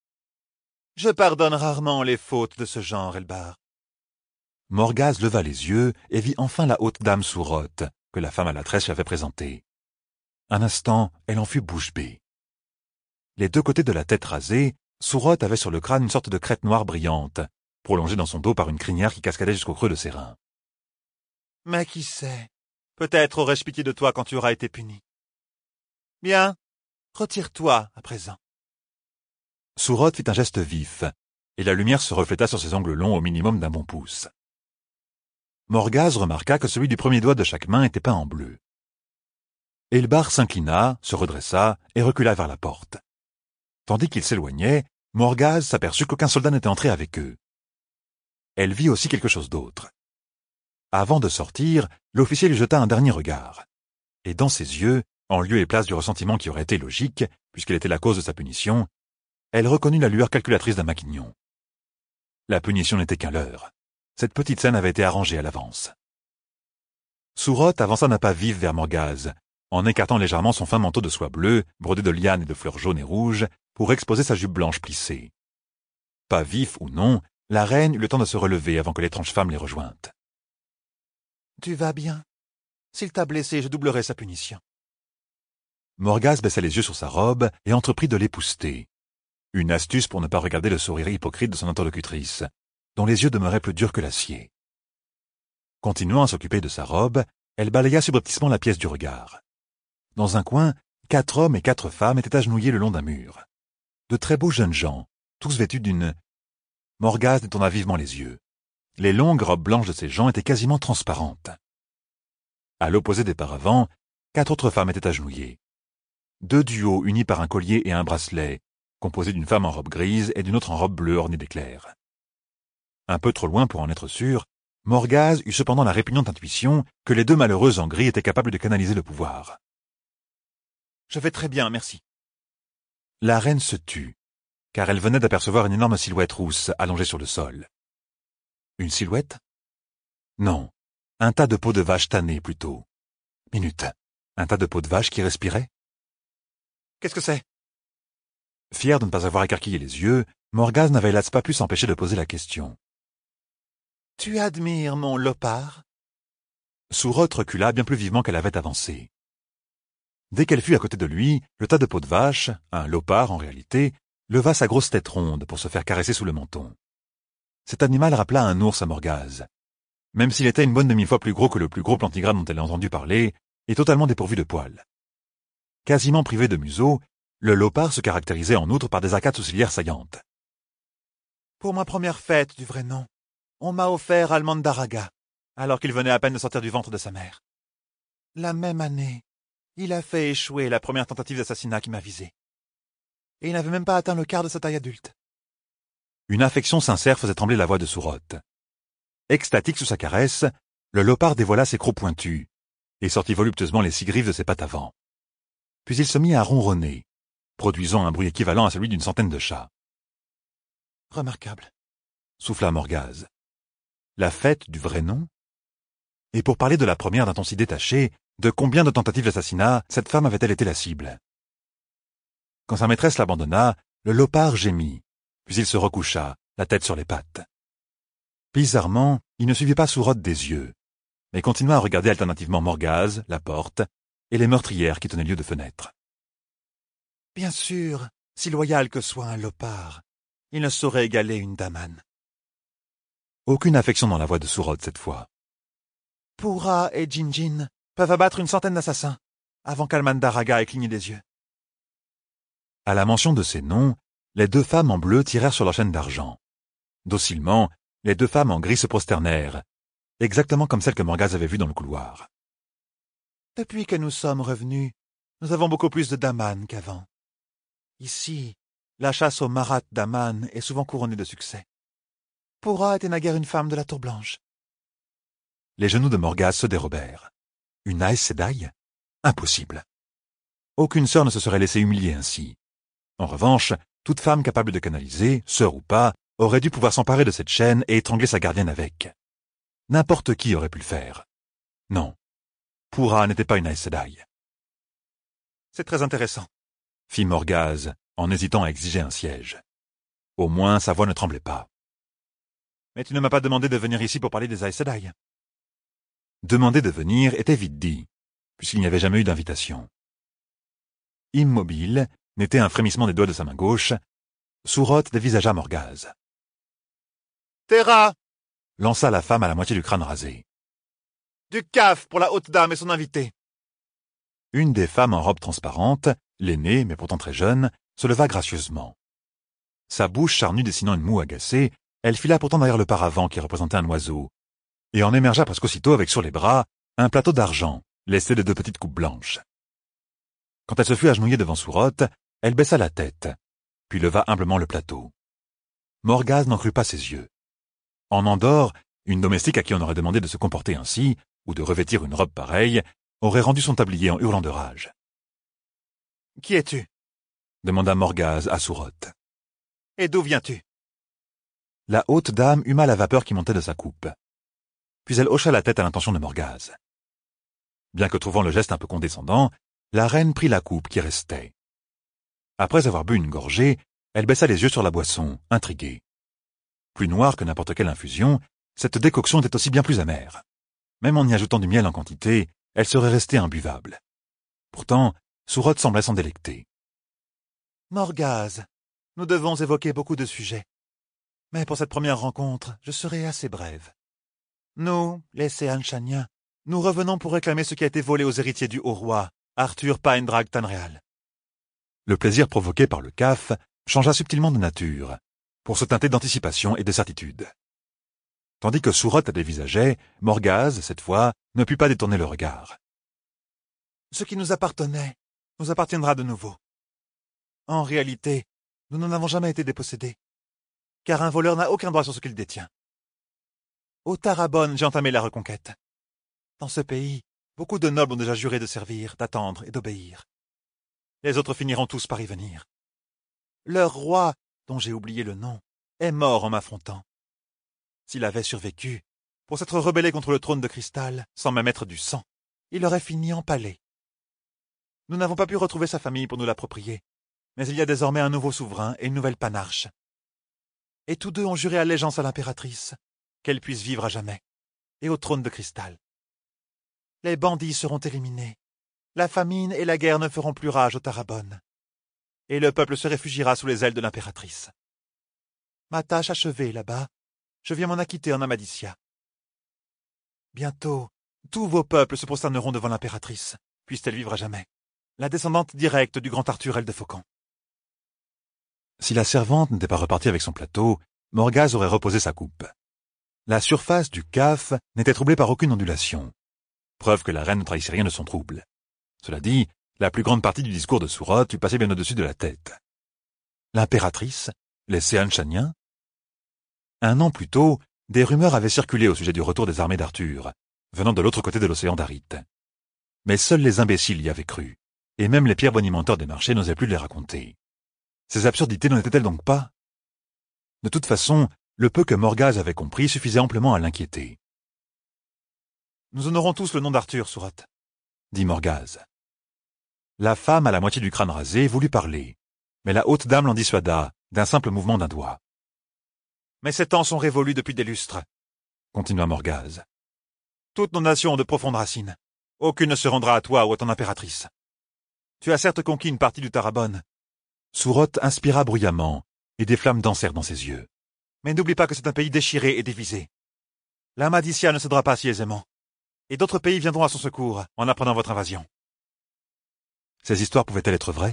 « Je pardonne rarement les fautes de ce genre, Elbar. » Morgase leva les yeux et vit enfin la haute dame Sourotte, que la femme à la tresse lui avait présentée. Un instant, elle en fut bouche bée. Les deux côtés de la tête rasée, Sourotte avait sur le crâne une sorte de crête noire brillante, prolongée dans son dos par une crinière qui cascadait jusqu'au creux de ses reins. « Mais qui sait, peut-être aurais-je pitié de toi quand tu auras été puni. Bien, retire-toi à présent. » Sourotte fit un geste vif, et la lumière se refléta sur ses ongles longs au minimum d'un bon pouce. Morgase remarqua que celui du premier doigt de chaque main était peint en bleu. Elbar s'inclina, se redressa et recula vers la porte. Tandis qu'il s'éloignait, Morgase s'aperçut qu'aucun soldat n'était entré avec eux. Elle vit aussi quelque chose d'autre. Avant de sortir, l'officier lui jeta un dernier regard. Et dans ses yeux, en lieu et place du ressentiment qui aurait été logique, puisqu'elle était la cause de sa punition, elle reconnut la lueur calculatrice d'un maquignon. La punition n'était qu'un leurre. Cette petite scène avait été arrangée à l'avance. Sourotte avança d'un pas vif vers Morgase, en écartant légèrement son fin manteau de soie bleue, brodé de lianes et de fleurs jaunes et rouges, pour exposer sa jupe blanche plissée. Pas vif ou non, la reine eut le temps de se relever avant que l'étrange femme les rejointe. « Tu vas bien? S'il t'a blessé, je doublerai sa punition. » Morgase baissa les yeux sur sa robe et entreprit de l'épousseter. Une astuce pour ne pas regarder le sourire hypocrite de son interlocutrice, dont les yeux demeuraient plus durs que l'acier. Continuant à s'occuper de sa robe, elle balaya subrepticement la pièce du regard. Dans un coin, quatre hommes et quatre femmes étaient agenouillés le long d'un mur. De très beaux jeunes gens, tous vêtus d'une... Morgase détourna vivement les yeux. Les longues robes blanches de ces gens étaient quasiment transparentes. À l'opposé des paravents, quatre autres femmes étaient agenouillées. Deux duos unis par un collier et un bracelet, composés d'une femme en robe grise et d'une autre en robe bleue ornée d'éclairs. Un peu trop loin pour en être sûr, Morgase eut cependant la répugnante intuition que les deux malheureuses en gris étaient capables de canaliser le pouvoir. « Je vais très bien, merci. » La reine se tut, car elle venait d'apercevoir une énorme silhouette rousse allongée sur le sol. Une silhouette? Non, un tas de peaux de vache tannées plutôt. Minute, un tas de peaux de vache qui respirait? Qu'est-ce que c'est? Fière de ne pas avoir écarquillé les yeux, Morgase n'avait hélas pas pu s'empêcher de poser la question. « Tu admires mon lopard? » Sourotte recula bien plus vivement qu'elle avait avancé. Dès qu'elle fut à côté de lui, le tas de peaux de vache, un lopard en réalité, leva sa grosse tête ronde pour se faire caresser sous le menton. Cet animal rappela un ours à Morgase, même s'il était une bonne demi-fois plus gros que le plus gros plantigrade dont elle a entendu parler, et totalement dépourvu de poils. Quasiment privé de museau, Le léopard se caractérisait en outre par des arcades sourcilières saillantes. Pour ma première fête du vrai nom, on m'a offert Almandaraga, alors qu'il venait à peine de sortir du ventre de sa mère. La même année, il a fait échouer la première tentative d'assassinat qui m'a visé. Et il n'avait même pas atteint le quart de sa taille adulte. Une affection sincère faisait trembler la voix de Sourotte. Extatique sous sa caresse, le léopard dévoila ses crocs pointus et sortit voluptueusement les six griffes de ses pattes avant. Puis il se mit à ronronner, produisant un bruit équivalent à celui d'une centaine de chats. Remarquable, souffla Morgase. La fête du vrai nom? Et pour parler de la première d'un ton si détaché, de combien de tentatives d'assassinat cette femme avait-elle été la cible? Quand sa maîtresse l'abandonna, le léopard gémit, puis il se recoucha, la tête sur les pattes. Bizarrement, il ne suivit pas Sourotte des yeux, mais continua à regarder alternativement Morgase, la porte, et les meurtrières qui tenaient lieu de fenêtre. Bien sûr, si loyal que soit un léopard, il ne saurait égaler une damane. Aucune affection dans la voix de Sourotte cette fois. Pourra et Jinjin peuvent abattre une centaine d'assassins, avant qu'Almandaraga ait cligné des yeux. À la mention de ces noms, les deux femmes en bleu tirèrent sur leur chaîne d'argent. Docilement, les deux femmes en gris se prosternèrent, exactement comme celles que Morgase avait vues dans le couloir. Depuis que nous sommes revenus, nous avons beaucoup plus de daman qu'avant. Ici, la chasse au marat daman est souvent couronnée de succès. Pourra était naguère une femme de la Tour Blanche. Les genoux de Morgase se dérobèrent. Une Aes Sedai? Impossible. Aucune sœur ne se serait laissée humilier ainsi. En revanche, toute femme capable de canaliser, sœur ou pas, aurait dû pouvoir s'emparer de cette chaîne et étrangler sa gardienne avec. N'importe qui aurait pu le faire. Non. Pourra n'était pas une Aes Sedai. C'est très intéressant, fit Morgase, en hésitant à exiger un siège. Au moins, sa voix ne tremblait pas. Mais tu ne m'as pas demandé de venir ici pour parler des Aes Sedai. Demander de venir était vite dit, puisqu'il n'y avait jamais eu d'invitation. Immobile, n'était un frémissement des doigts de sa main gauche, Sourotte dévisagea Morgase. Terra! Lança la femme à la moitié du crâne rasé. Du caf pour la haute dame et son invité. Une des femmes en robe transparente, l'aînée, mais pourtant très jeune, se leva gracieusement. Sa bouche charnue dessinant une moue agacée, elle fila pourtant derrière le paravent qui représentait un oiseau, et en émergea presque aussitôt avec sur les bras un plateau d'argent, laissé de deux petites coupes blanches. Quand elle se fut agenouillée devant Sourotte, elle baissa la tête, puis leva humblement le plateau. Morgase n'en crut pas ses yeux. En Andorre, une domestique à qui on aurait demandé de se comporter ainsi, ou de revêtir une robe pareille, aurait rendu son tablier en hurlant de rage. « Qui es-tu » demanda Morgase à Sourotte. « Et d'où viens-tu » La haute dame huma la vapeur qui montait de sa coupe. Puis elle hocha la tête à l'intention de Morgase. Bien que trouvant le geste un peu condescendant, la reine prit la coupe qui restait. Après avoir bu une gorgée, elle baissa les yeux sur la boisson, intriguée. Plus noire que n'importe quelle infusion, cette décoction était aussi bien plus amère. Même en y ajoutant du miel en quantité, elle serait restée imbuvable. Pourtant, Sourotte semblait s'en délecter. « Morgase, nous devons évoquer beaucoup de sujets. Mais pour cette première rencontre, je serai assez brève. Nous, les Seanchaniens, nous revenons pour réclamer ce qui a été volé aux héritiers du haut roi, Arthur Paendrag Tanreal. » Le plaisir provoqué par le caf changea subtilement de nature, pour se teinter d'anticipation et de certitude. Tandis que Sourotte dévisageait, Morgase, cette fois, ne put pas détourner le regard. « Ce qui nous appartenait nous appartiendra de nouveau. En réalité, nous n'en avons jamais été dépossédés, car un voleur n'a aucun droit sur ce qu'il détient. Au Tarabonne, j'ai entamé la reconquête. Dans ce pays, beaucoup de nobles ont déjà juré de servir, d'attendre et d'obéir. Les autres finiront tous par y venir. Leur roi, dont j'ai oublié le nom, est mort en m'affrontant. S'il avait survécu, pour s'être rebellé contre le trône de cristal, sans même mettre du sang, il aurait fini empalé. Nous n'avons pas pu retrouver sa famille pour nous l'approprier, mais il y a désormais un nouveau souverain et une nouvelle panarche. Et tous deux ont juré allégeance à l'impératrice, qu'elle puisse vivre à jamais, et au trône de cristal. Les bandits seront éliminés, la famine et la guerre ne feront plus rage au Tarabonne, et le peuple se réfugiera sous les ailes de l'impératrice. Ma tâche achevée là-bas, je viens m'en acquitter en Amadissia. Bientôt, tous vos peuples se prosterneront devant l'impératrice, puisse-t-elle vivre à jamais, la descendante directe du grand Arthur Eldefaucon. Si la servante n'était pas repartie avec son plateau, Morgase aurait reposé sa coupe. La surface du caf n'était troublée par aucune ondulation. Preuve que la reine ne trahissait rien de son trouble. Cela dit, la plus grande partie du discours de Sourotte lui passait bien au-dessus de la tête. L'impératrice, les Séanchaniens. Un an plus tôt, des rumeurs avaient circulé au sujet du retour des armées d'Arthur, venant de l'autre côté de l'océan d'Arite. Mais seuls les imbéciles y avaient cru, et même les pierres bonimenteurs des marchés n'osaient plus les raconter. Ces absurdités n'en étaient-elles donc pas? De toute façon, le peu que Morgase avait compris suffisait amplement à l'inquiéter. « Nous honorons tous le nom d'Arthur, Sourotte, » dit Morgase. La femme à la moitié du crâne rasé voulut parler, mais la haute dame l'en dissuada d'un simple mouvement d'un doigt. « Mais ces temps sont révolus depuis des lustres, » continua Morgase. « Toutes nos nations ont de profondes racines. Aucune ne se rendra à toi ou à ton impératrice. Tu as certes conquis une partie du Tarabonne. » Sourotte inspira bruyamment, et des flammes dansèrent dans ses yeux. « Mais n'oublie pas que c'est un pays déchiré et divisé. La Madissia ne cédera pas si aisément, et d'autres pays viendront à son secours en apprenant votre invasion. » Ces histoires pouvaient-elles être vraies?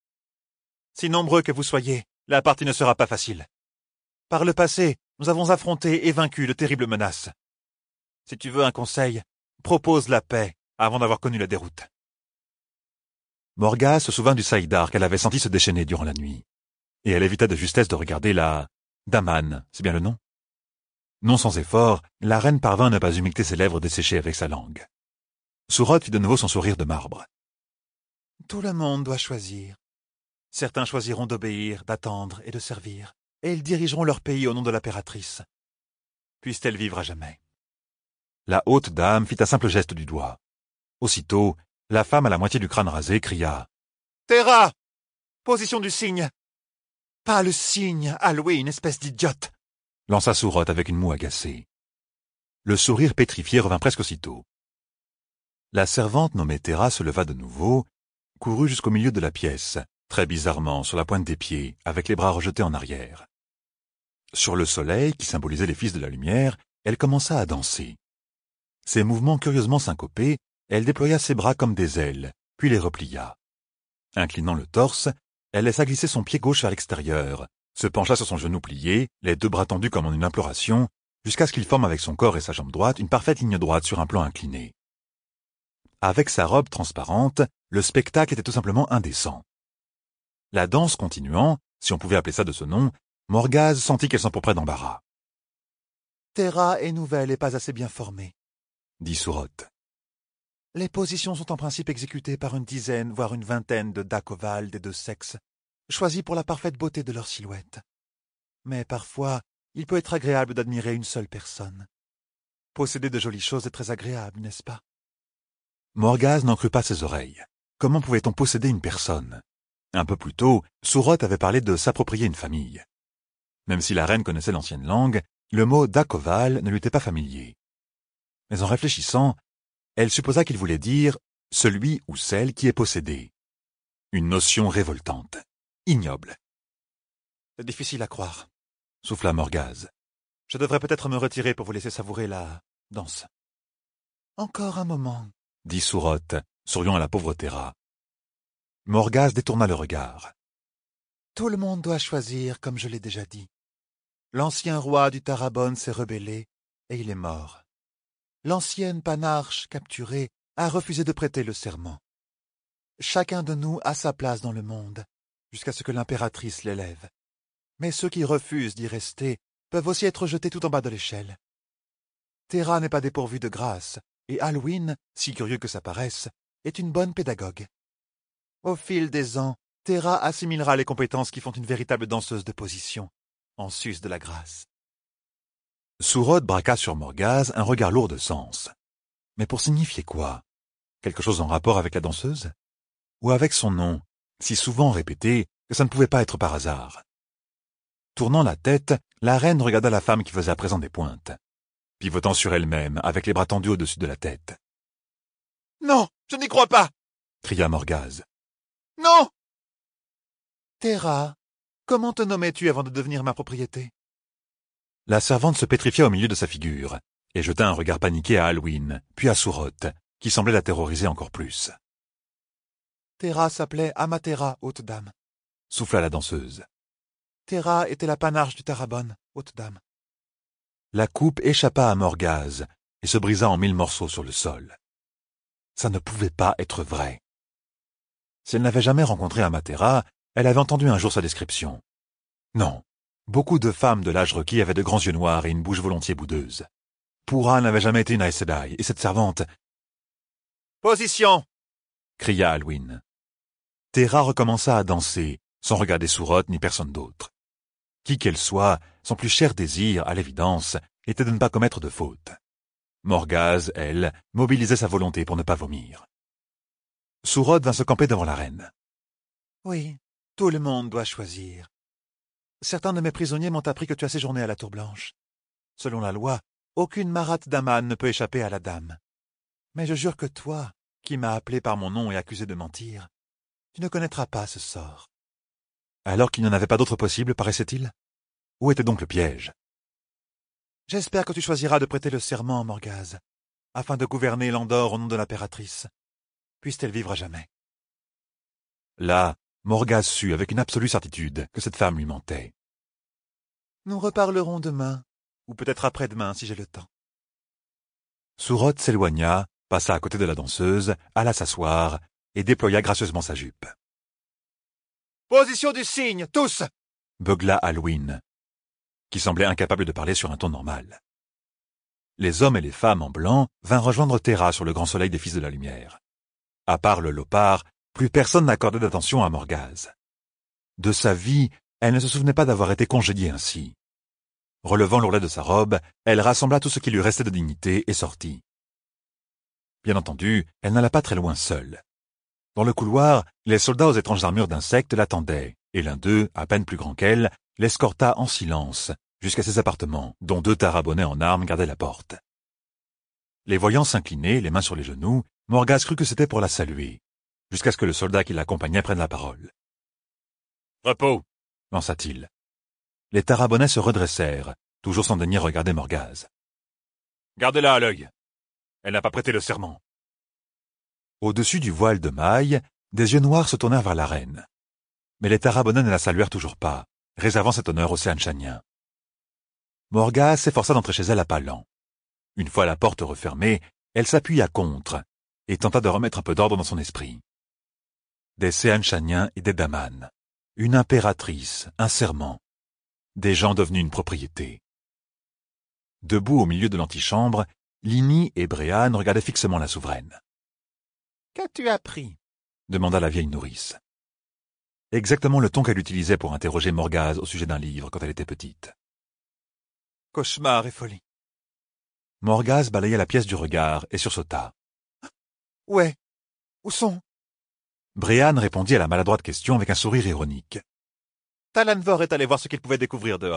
Si nombreux que vous soyez, la partie ne sera pas facile. Par le passé, nous avons affronté et vaincu de terribles menaces. Si tu veux un conseil, propose la paix avant d'avoir connu la déroute. Morgase se souvint du saïdar qu'elle avait senti se déchaîner durant la nuit, et elle évita de justesse de regarder la Damane, c'est bien le nom? Non sans effort, la reine parvint à ne pas humecter ses lèvres desséchées avec sa langue. Sourotte fit de nouveau son sourire de marbre. Tout le monde doit choisir. Certains choisiront d'obéir, d'attendre et de servir, et ils dirigeront leur pays au nom de l'impératrice. Puisse-t-elle vivre à jamais. La haute dame fit un simple geste du doigt. Aussitôt, la femme à la moitié du crâne rasé cria « Terra! Position du cygne !»« Pas le cygne, alloué, une espèce d'idiote !» lança Sourotte avec une moue agacée. Le sourire pétrifié revint presque aussitôt. La servante nommée Terra se leva de nouveau, courut jusqu'au milieu de la pièce, très bizarrement sur la pointe des pieds, avec les bras rejetés en arrière. Sur le soleil, qui symbolisait les fils de la lumière, elle commença à danser. Ses mouvements curieusement syncopés, elle déploya ses bras comme des ailes, puis les replia. Inclinant le torse, elle laissa glisser son pied gauche vers l'extérieur, se pencha sur son genou plié, les deux bras tendus comme en une imploration, jusqu'à ce qu'il forme avec son corps et sa jambe droite une parfaite ligne droite sur un plan incliné. Avec sa robe transparente, le spectacle était tout simplement indécent. La danse continuant, si on pouvait appeler ça de ce nom, Morgase sentit qu'elle s'empourprait d'embarras. « Terra est nouvelle et pas assez bien formée, » dit Sourotte. « Les positions sont en principe exécutées par une dizaine, voire une vingtaine de dacs ovales des deux sexes, choisis pour la parfaite beauté de leur silhouette. Mais parfois, il peut être agréable d'admirer une seule personne. Posséder de jolies choses est très agréable, n'est-ce pas? » Morgase n'en crut pas ses oreilles. Comment pouvait-on posséder une personne? Un peu plus tôt, Sourotte avait parlé de s'approprier une famille. Même si la reine connaissait l'ancienne langue, le mot dac ovale ne lui était pas familier. Mais en réfléchissant, elle supposa qu'il voulait dire « celui ou celle qui est possédé ». Une notion révoltante, ignoble. « C'est difficile à croire, » souffla Morgase. « Je devrais peut-être me retirer pour vous laisser savourer la danse. »« Encore un moment, » dit Sourotte, souriant à la pauvre Terra. Morgase détourna le regard. « Tout le monde doit choisir, comme je l'ai déjà dit. L'ancien roi du Tarabonne s'est rebellé, et il est mort. L'ancienne panarche, capturée, a refusé de prêter le serment. Chacun de nous a sa place dans le monde, jusqu'à ce que l'impératrice l'élève. Mais ceux qui refusent d'y rester peuvent aussi être jetés tout en bas de l'échelle. Terra n'est pas dépourvue de grâce, et Alwyn, si curieux que ça paraisse, est une bonne pédagogue. Au fil des ans, Terra assimilera les compétences qui font une véritable danseuse de position, en sus de la grâce. » Sourotte braqua sur Morgase un regard lourd de sens. Mais pour signifier quoi? Quelque chose en rapport avec la danseuse? Ou avec son nom, si souvent répété que ça ne pouvait pas être par hasard? Tournant la tête, la reine regarda la femme qui faisait à présent des pointes, pivotant sur elle-même, avec les bras tendus au-dessus de la tête. « Non, je n'y crois pas !» cria Morgase. « Non !»« Terra, comment te nommais-tu avant de devenir ma propriété ?» La servante se pétrifia au milieu de sa figure, et jeta un regard paniqué à Alwyn, puis à Sourotte, qui semblait la terroriser encore plus. « Terra s'appelait Amatera, haute dame, » souffla la danseuse. Terra était la panarche du Tarabonne, haute dame. La coupe échappa à Morgase et se brisa en mille morceaux sur le sol. Ça ne pouvait pas être vrai. Si elle n'avait jamais rencontré Amatera, elle avait entendu un jour sa description. Non, beaucoup de femmes de l'âge requis avaient de grands yeux noirs et une bouche volontiers boudeuse. Pura n'avait jamais été une Aes Sedai, et cette servante... « Position !» cria Alwyn. Terra recommença à danser, sans regarder Sourot ni personne d'autre. Qui qu'elle soit, son plus cher désir, à l'évidence, était de ne pas commettre de faute. Morgase, elle, mobilisait sa volonté pour ne pas vomir. Sourot vint se camper devant la reine. « Oui, tout le monde doit choisir. Certains de mes prisonniers m'ont appris que tu as séjourné à la Tour Blanche. Selon la loi, aucune Marat d'Aman ne peut échapper à la dame. Mais je jure que toi, qui m'as appelé par mon nom et accusé de mentir, tu ne connaîtras pas ce sort. » Alors qu'il n'y en avait pas d'autre possible, paraissait-il? Où était donc le piège? « J'espère que tu choisiras de prêter le serment, Morgase, afin de gouverner l'Andorre au nom de l'impératrice. Puisse-t-elle vivre à jamais. » Là, Morgase sut avec une absolue certitude que cette femme lui mentait. « Nous reparlerons demain, ou peut-être après-demain si j'ai le temps. » Sourot s'éloigna, passa à côté de la danseuse, alla s'asseoir et déploya gracieusement sa jupe. « Position du cygne, tous !» beugla Alwyn, qui semblait incapable de parler sur un ton normal. Les hommes et les femmes en blanc vinrent rejoindre Terra sur le grand soleil des Fils de la Lumière. À part le Lopar, plus personne n'accordait d'attention à Morgase. De sa vie, elle ne se souvenait pas d'avoir été congédiée ainsi. Relevant l'ourlet de sa robe, elle rassembla tout ce qui lui restait de dignité et sortit. Bien entendu, elle n'alla pas très loin seule. Dans le couloir, les soldats aux étranges armures d'insectes l'attendaient, et l'un d'eux, à peine plus grand qu'elle, l'escorta en silence jusqu'à ses appartements, dont deux tarabonnais en armes gardaient la porte. Les voyant s'incliner, les mains sur les genoux, Morgase crut que c'était pour la saluer, jusqu'à ce que le soldat qui l'accompagnait prenne la parole. « Repos !» lança-t-il. Les tarabonnais se redressèrent, toujours sans daigner regarder Morgase. « Gardez-la à l'œil. Elle n'a pas prêté le serment. » Au-dessus du voile de maille, des yeux noirs se tournèrent vers la reine. Mais les tarabonnais ne la saluèrent toujours pas, réservant cet honneur aux Seanchaniens. Morgase s'efforça d'entrer chez elle à pas lents. Une fois la porte refermée, elle s'appuya contre et tenta de remettre un peu d'ordre dans son esprit. Des Seanchaniens et des Daman, une impératrice, un serment, des gens devenus une propriété. Debout au milieu de l'antichambre, Lini et Bréane regardaient fixement la souveraine. « Qu'as-tu appris ?» demanda la vieille nourrice. Exactement le ton qu'elle utilisait pour interroger Morgase au sujet d'un livre quand elle était petite. « Cauchemar et folie. » Morgase balaya la pièce du regard et sursauta. « Où est? Où sont ?» Bréane répondit à la maladroite question avec un sourire ironique. « Talanvor est allé voir ce qu'il pouvait découvrir dehors. »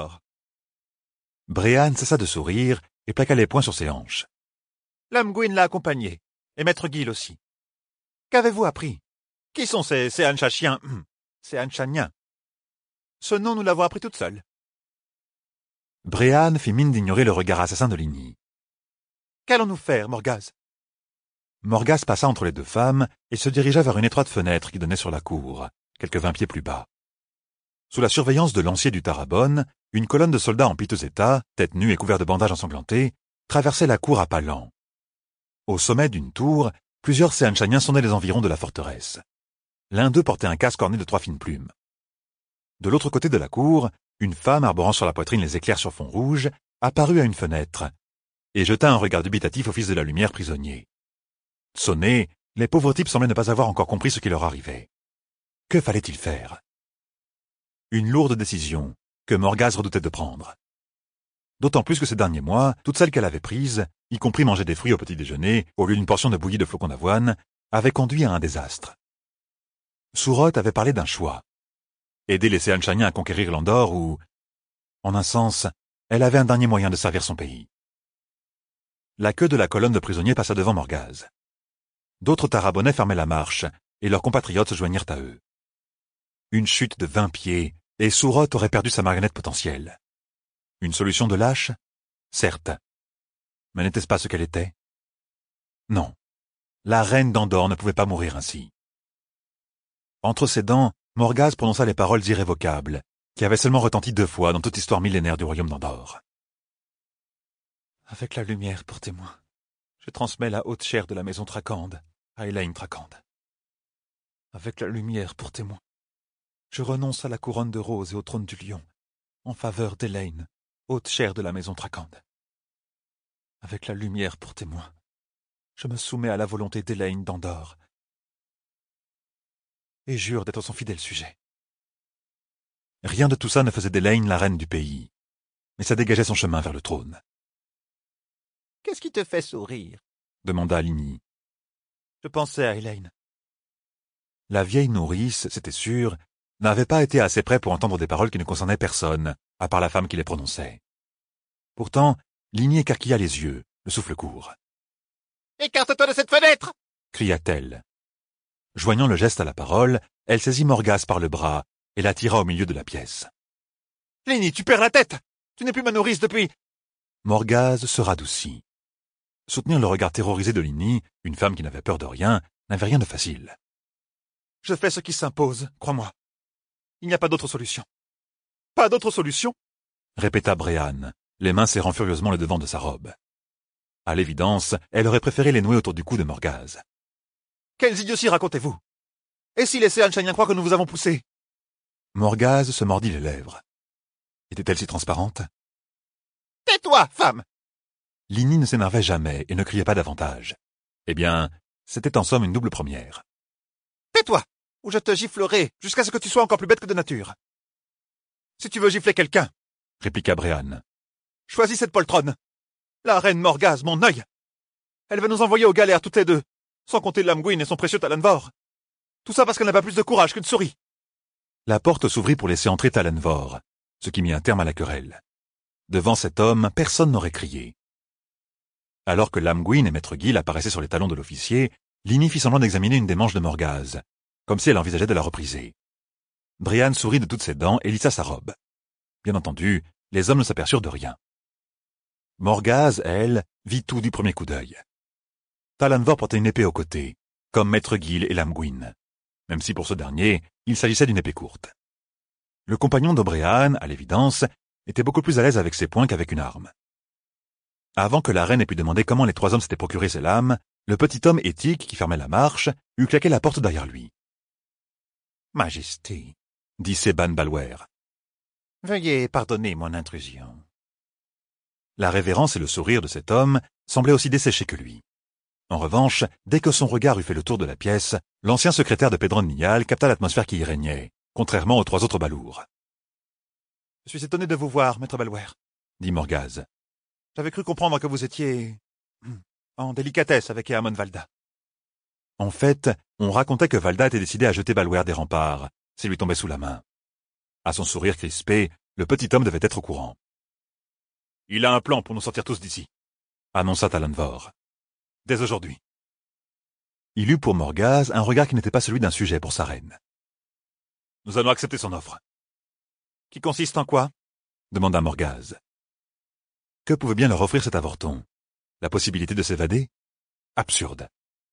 Bréane cessa de sourire et plaqua les poings sur ses hanches. « L'homme Gwyn l'a accompagné, et maître Gil aussi. Qu'avez-vous appris? Qui sont ces Seanchachiens hum, Seanchaniens? Ce nom, nous l'avons appris toute seule. » Bréane fit mine d'ignorer le regard assassin de Lini. « Qu'allons-nous faire, Morgase ?» Morgase passa entre les deux femmes et se dirigea vers une étroite fenêtre qui donnait sur la cour, quelques vingt pieds plus bas. Sous la surveillance de lanciers du Tarabonne, une colonne de soldats en piteux état, tête nue et couverts de bandages ensanglantés, traversait la cour à pas lents. Au sommet d'une tour, plusieurs Seanchaniens sonnaient les environs de la forteresse. L'un d'eux portait un casque orné de trois fines plumes. De l'autre côté de la cour, une femme arborant sur la poitrine les éclairs sur fond rouge apparut à une fenêtre et jeta un regard dubitatif au Fils de la Lumière prisonnier. Sonnés, les pauvres types semblaient ne pas avoir encore compris ce qui leur arrivait. Que fallait-il faire? Une lourde décision que Morgase redoutait de prendre. D'autant plus que ces derniers mois, toutes celles qu'elle avait prises, y compris manger des fruits au petit déjeuner au lieu d'une portion de bouillie de flocons d'avoine, avaient conduit à un désastre. Sourot avait parlé d'un choix. Aider les Seanchaniens à conquérir l'Andorre ou, en un sens, elle avait un dernier moyen de servir son pays. La queue de la colonne de prisonniers passa devant Morgase. D'autres Tarabonnais fermaient la marche, et leurs compatriotes se joignirent à eux. Une chute de vingt pieds, et Sourot aurait perdu sa marionnette potentielle. Une solution de lâche? Certes. Mais n'était-ce pas ce qu'elle était? Non. La reine d'Andorre ne pouvait pas mourir ainsi. Entre ses dents, Morgase prononça les paroles irrévocables, qui avait seulement retenti deux fois dans toute l'histoire millénaire du royaume d'Andorre. Avec la lumière pour témoin, je transmets la haute chair de la maison Trakand à Elaine Trakand. Avec la lumière pour témoin, je renonce à la couronne de rose et au trône du lion, en faveur d'Elaine, haute chair de la maison Trakand. Avec la lumière pour témoin, je me soumets à la volonté d'Elaine d'Andorre, et jure d'être son fidèle sujet. Rien de tout ça ne faisait d'Elaine la reine du pays, mais ça dégageait son chemin vers le trône. « Qu'est-ce qui te fait sourire ?» demanda Lini. Je pensais à Elaine. La vieille nourrice, c'était sûr, n'avait pas été assez près pour entendre des paroles qui ne concernaient personne, à part la femme qui les prononçait. Pourtant, Lini écarquilla les yeux, le souffle court. « Écarte-toi de cette fenêtre !» cria-t-elle. Joignant le geste à la parole, elle saisit Morgase par le bras et la tira au milieu de la pièce. « Lini, tu perds la tête! Tu n'es plus ma nourrice depuis... » Morgase se radoucit. Soutenir le regard terrorisé de Lini, une femme qui n'avait peur de rien, n'avait rien de facile. « Je fais ce qui s'impose, crois-moi. Il n'y a pas d'autre solution. »« Pas d'autre solution ?» répéta Bréane, les mains serrant furieusement le devant de sa robe. À l'évidence, elle aurait préféré les nouer autour du cou de Morgase. « Quelles idioties racontez-vous? Et si les Séanchaniens croient que nous vous avons poussé ?» Morgase se mordit les lèvres. Était-elle si transparente? « Tais-toi, femme !» Lini ne s'énervait jamais et ne criait pas davantage. Eh bien, c'était en somme une double première. « Tais-toi, ou je te giflerai jusqu'à ce que tu sois encore plus bête que de nature. Si tu veux gifler quelqu'un, répliqua Bréane, choisis cette poltronne. La reine Morgase, mon œil. Elle va nous envoyer aux galères toutes les deux, sans compter Lamgwin et son précieux Talanvor. Tout ça parce qu'elle n'a pas plus de courage qu'une souris. » La porte s'ouvrit pour laisser entrer Talanvor, ce qui mit un terme à la querelle. Devant cet homme, personne n'aurait crié. Alors que Lamgwin et Maître Gil apparaissaient sur les talons de l'officier, Lini fit semblant d'examiner une des manches de Morgase, comme si elle envisageait de la repriser. Bréane sourit de toutes ses dents et lissa sa robe. Bien entendu, les hommes ne s'aperçurent de rien. Morgase, elle, vit tout du premier coup d'œil. Talanvor portait une épée au côté, comme Maître Gil et Lamgwin, même si pour ce dernier, il s'agissait d'une épée courte. Le compagnon de Bréane, à l'évidence, était beaucoup plus à l'aise avec ses poings qu'avec une arme. Avant que la reine ait pu demander comment les trois hommes s'étaient procuré ces lames, le petit homme éthique qui fermait la marche eut claqué la porte derrière lui. « Majesté, » dit Seban Balwer, « veuillez pardonner mon intrusion. » La révérence et le sourire de cet homme semblaient aussi desséchés que lui. En revanche, dès que son regard eut fait le tour de la pièce, l'ancien secrétaire de Pedron Nial capta l'atmosphère qui y régnait, contrairement aux trois autres balourds. « Je suis étonné de vous voir, maître Balwer, » dit Morgase. « J'avais cru comprendre que vous étiez... en délicatesse avec Eamon Valda. » En fait, on racontait que Valda était décidé à jeter Balwer des remparts, s'il lui tombait sous la main. À son sourire crispé, le petit homme devait être au courant. « Il a un plan pour nous sortir tous d'ici, » annonça Talanvor. « Dès aujourd'hui. » Il eut pour Morgase un regard qui n'était pas celui d'un sujet pour sa reine. « Nous allons accepter son offre. »« Qui consiste en quoi ?» demanda Morgase. Que pouvait bien leur offrir cet avorton? La possibilité de s'évader? Absurde.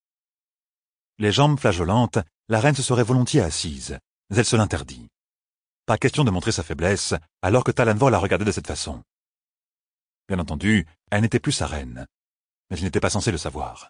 Les jambes flageolantes, la reine se serait volontiers assise, mais elle se l'interdit. Pas question de montrer sa faiblesse, alors que Talanvor la regardait de cette façon. Bien entendu, elle n'était plus sa reine, mais il n'était pas censé le savoir.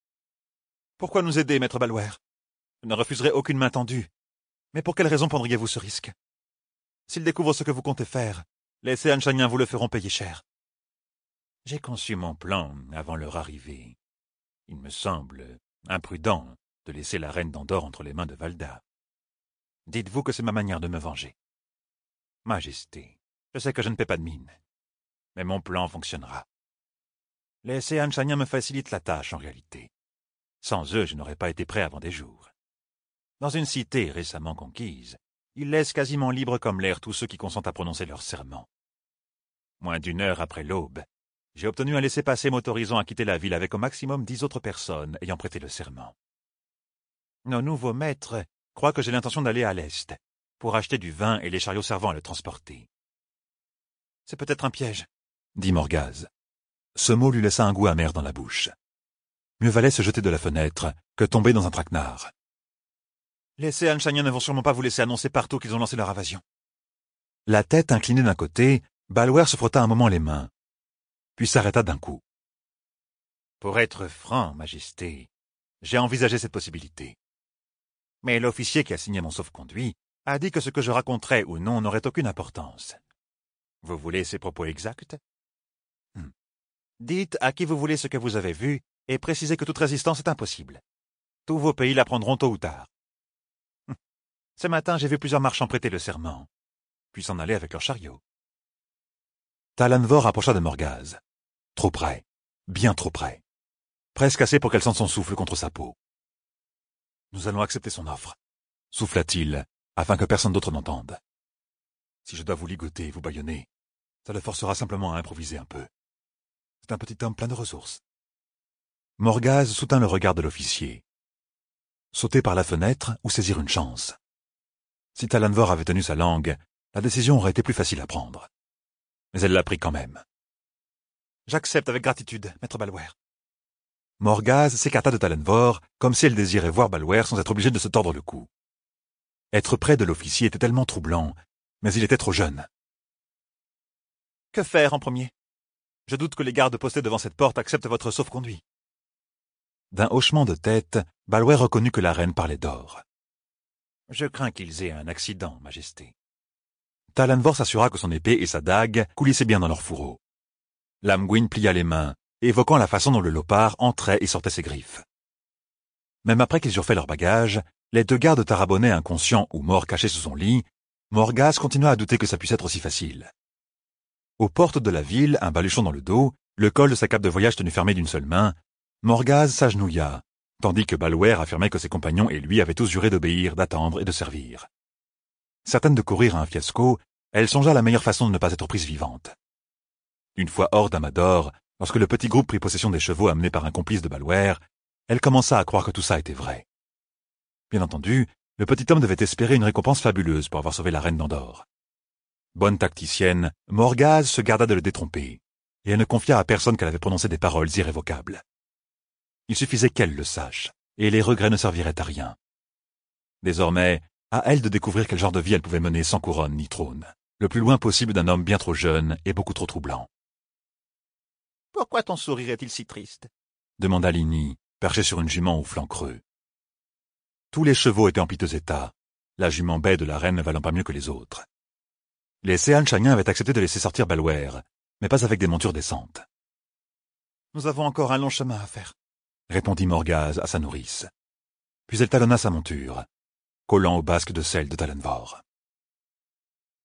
« Pourquoi nous aider, maître Balwer? Je ne refuserai aucune main tendue. Mais pour quelle raison prendriez-vous ce risque? S'ils découvrent ce que vous comptez faire, les Séanchaniens vous le feront payer cher. » J'ai conçu mon plan avant leur arrivée. Il me semble imprudent de laisser la reine d'Andorre entre les mains de Valda. Dites-vous que c'est ma manière de me venger. Majesté, je sais que je ne paie pas de mine, mais mon plan fonctionnera. Les Séanchaniens me facilitent la tâche en réalité. Sans eux, je n'aurais pas été prêt avant des jours. Dans une cité récemment conquise, ils laissent quasiment libres comme l'air tous ceux qui consentent à prononcer leur serment. Moins d'une heure après l'aube, j'ai obtenu un laissez-passer m'autorisant à quitter la ville avec au maximum dix autres personnes ayant prêté le serment. Nos nouveaux maîtres croient que j'ai l'intention d'aller à l'est, pour acheter du vin et les chariots servant à le transporter. C'est peut-être un piège, dit Morgase. Ce mot lui laissa un goût amer dans la bouche. Mieux valait se jeter de la fenêtre que tomber dans un traquenard. Les Séanchaniens ne vont sûrement pas vous laisser annoncer partout qu'ils ont lancé leur invasion. La tête inclinée d'un côté, Balwer se frotta un moment les mains, puis s'arrêta d'un coup. Pour être franc, Majesté, j'ai envisagé cette possibilité. Mais l'officier qui a signé mon sauf-conduit a dit que ce que je raconterais ou non n'aurait aucune importance. Vous voulez ses propos exacts? hmm. Dites à qui vous voulez ce que vous avez vu et précisez que toute résistance est impossible. Tous vos pays l'apprendront tôt ou tard. Ce matin, j'ai vu plusieurs marchands prêter le serment, puis s'en aller avec leur chariot. Talanvor approcha de Morgase. Trop près, bien trop près. Presque assez pour qu'elle sente son souffle contre sa peau. Nous allons accepter son offre, souffla-t-il, afin que personne d'autre n'entende. Si je dois vous ligoter et vous bâillonner, ça le forcera simplement à improviser un peu. C'est un petit homme plein de ressources. Morgase soutint le regard de l'officier. Sauter par la fenêtre ou saisir une chance. Si Talanvor avait tenu sa langue, la décision aurait été plus facile à prendre. Mais elle l'a pris quand même. J'accepte avec gratitude, maître Balwer. Morgase s'écarta de Talanvor, comme si elle désirait voir Balwer sans être obligée de se tordre le cou. Être près de l'officier était tellement troublant, mais il était trop jeune. Que faire en premier? Je doute que les gardes postés devant cette porte acceptent votre sauf-conduit. D'un hochement de tête, Balwer reconnut que la reine parlait d'or. Je crains qu'ils aient un accident, Majesté. Talanvor s'assura que son épée et sa dague coulissaient bien dans leur fourreau. Lamgwin plia les mains, évoquant la façon dont le lopard entrait et sortait ses griffes. Même après qu'ils eurent fait leur bagage, les deux gardes tarabonnaient inconscients ou morts cachés sous son lit, Morgase continua à douter que ça puisse être aussi facile. Aux portes de la ville, un baluchon dans le dos, le col de sa cape de voyage tenu fermé d'une seule main, Morgase s'agenouilla, tandis que Balwer affirmait que ses compagnons et lui avaient tous juré d'obéir, d'attendre et de servir. Certaine de courir à un fiasco, elle songea à la meilleure façon de ne pas être prise vivante. Une fois hors d'Amador, lorsque le petit groupe prit possession des chevaux amenés par un complice de Balwer, elle commença à croire que tout ça était vrai. Bien entendu, le petit homme devait espérer une récompense fabuleuse pour avoir sauvé la reine d'Andorre. Bonne tacticienne, Morgase se garda de le détromper, et elle ne confia à personne qu'elle avait prononcé des paroles irrévocables. Il suffisait qu'elle le sache, et les regrets ne serviraient à rien. Désormais, à elle de découvrir quel genre de vie elle pouvait mener sans couronne ni trône, le plus loin possible d'un homme bien trop jeune et beaucoup trop troublant. « Pourquoi ton sourire est-il si triste ?» demanda Lini, perchée sur une jument au flanc creux. Tous les chevaux étaient en piteux état, la jument baie de la reine ne valant pas mieux que les autres. Les Seanchaniens avaient accepté de laisser sortir Balwer, mais pas avec des montures décentes. « Nous avons encore un long chemin à faire, » répondit Morgase à sa nourrice. Puis elle talonna sa monture, collant au basque de celle de Talanvor.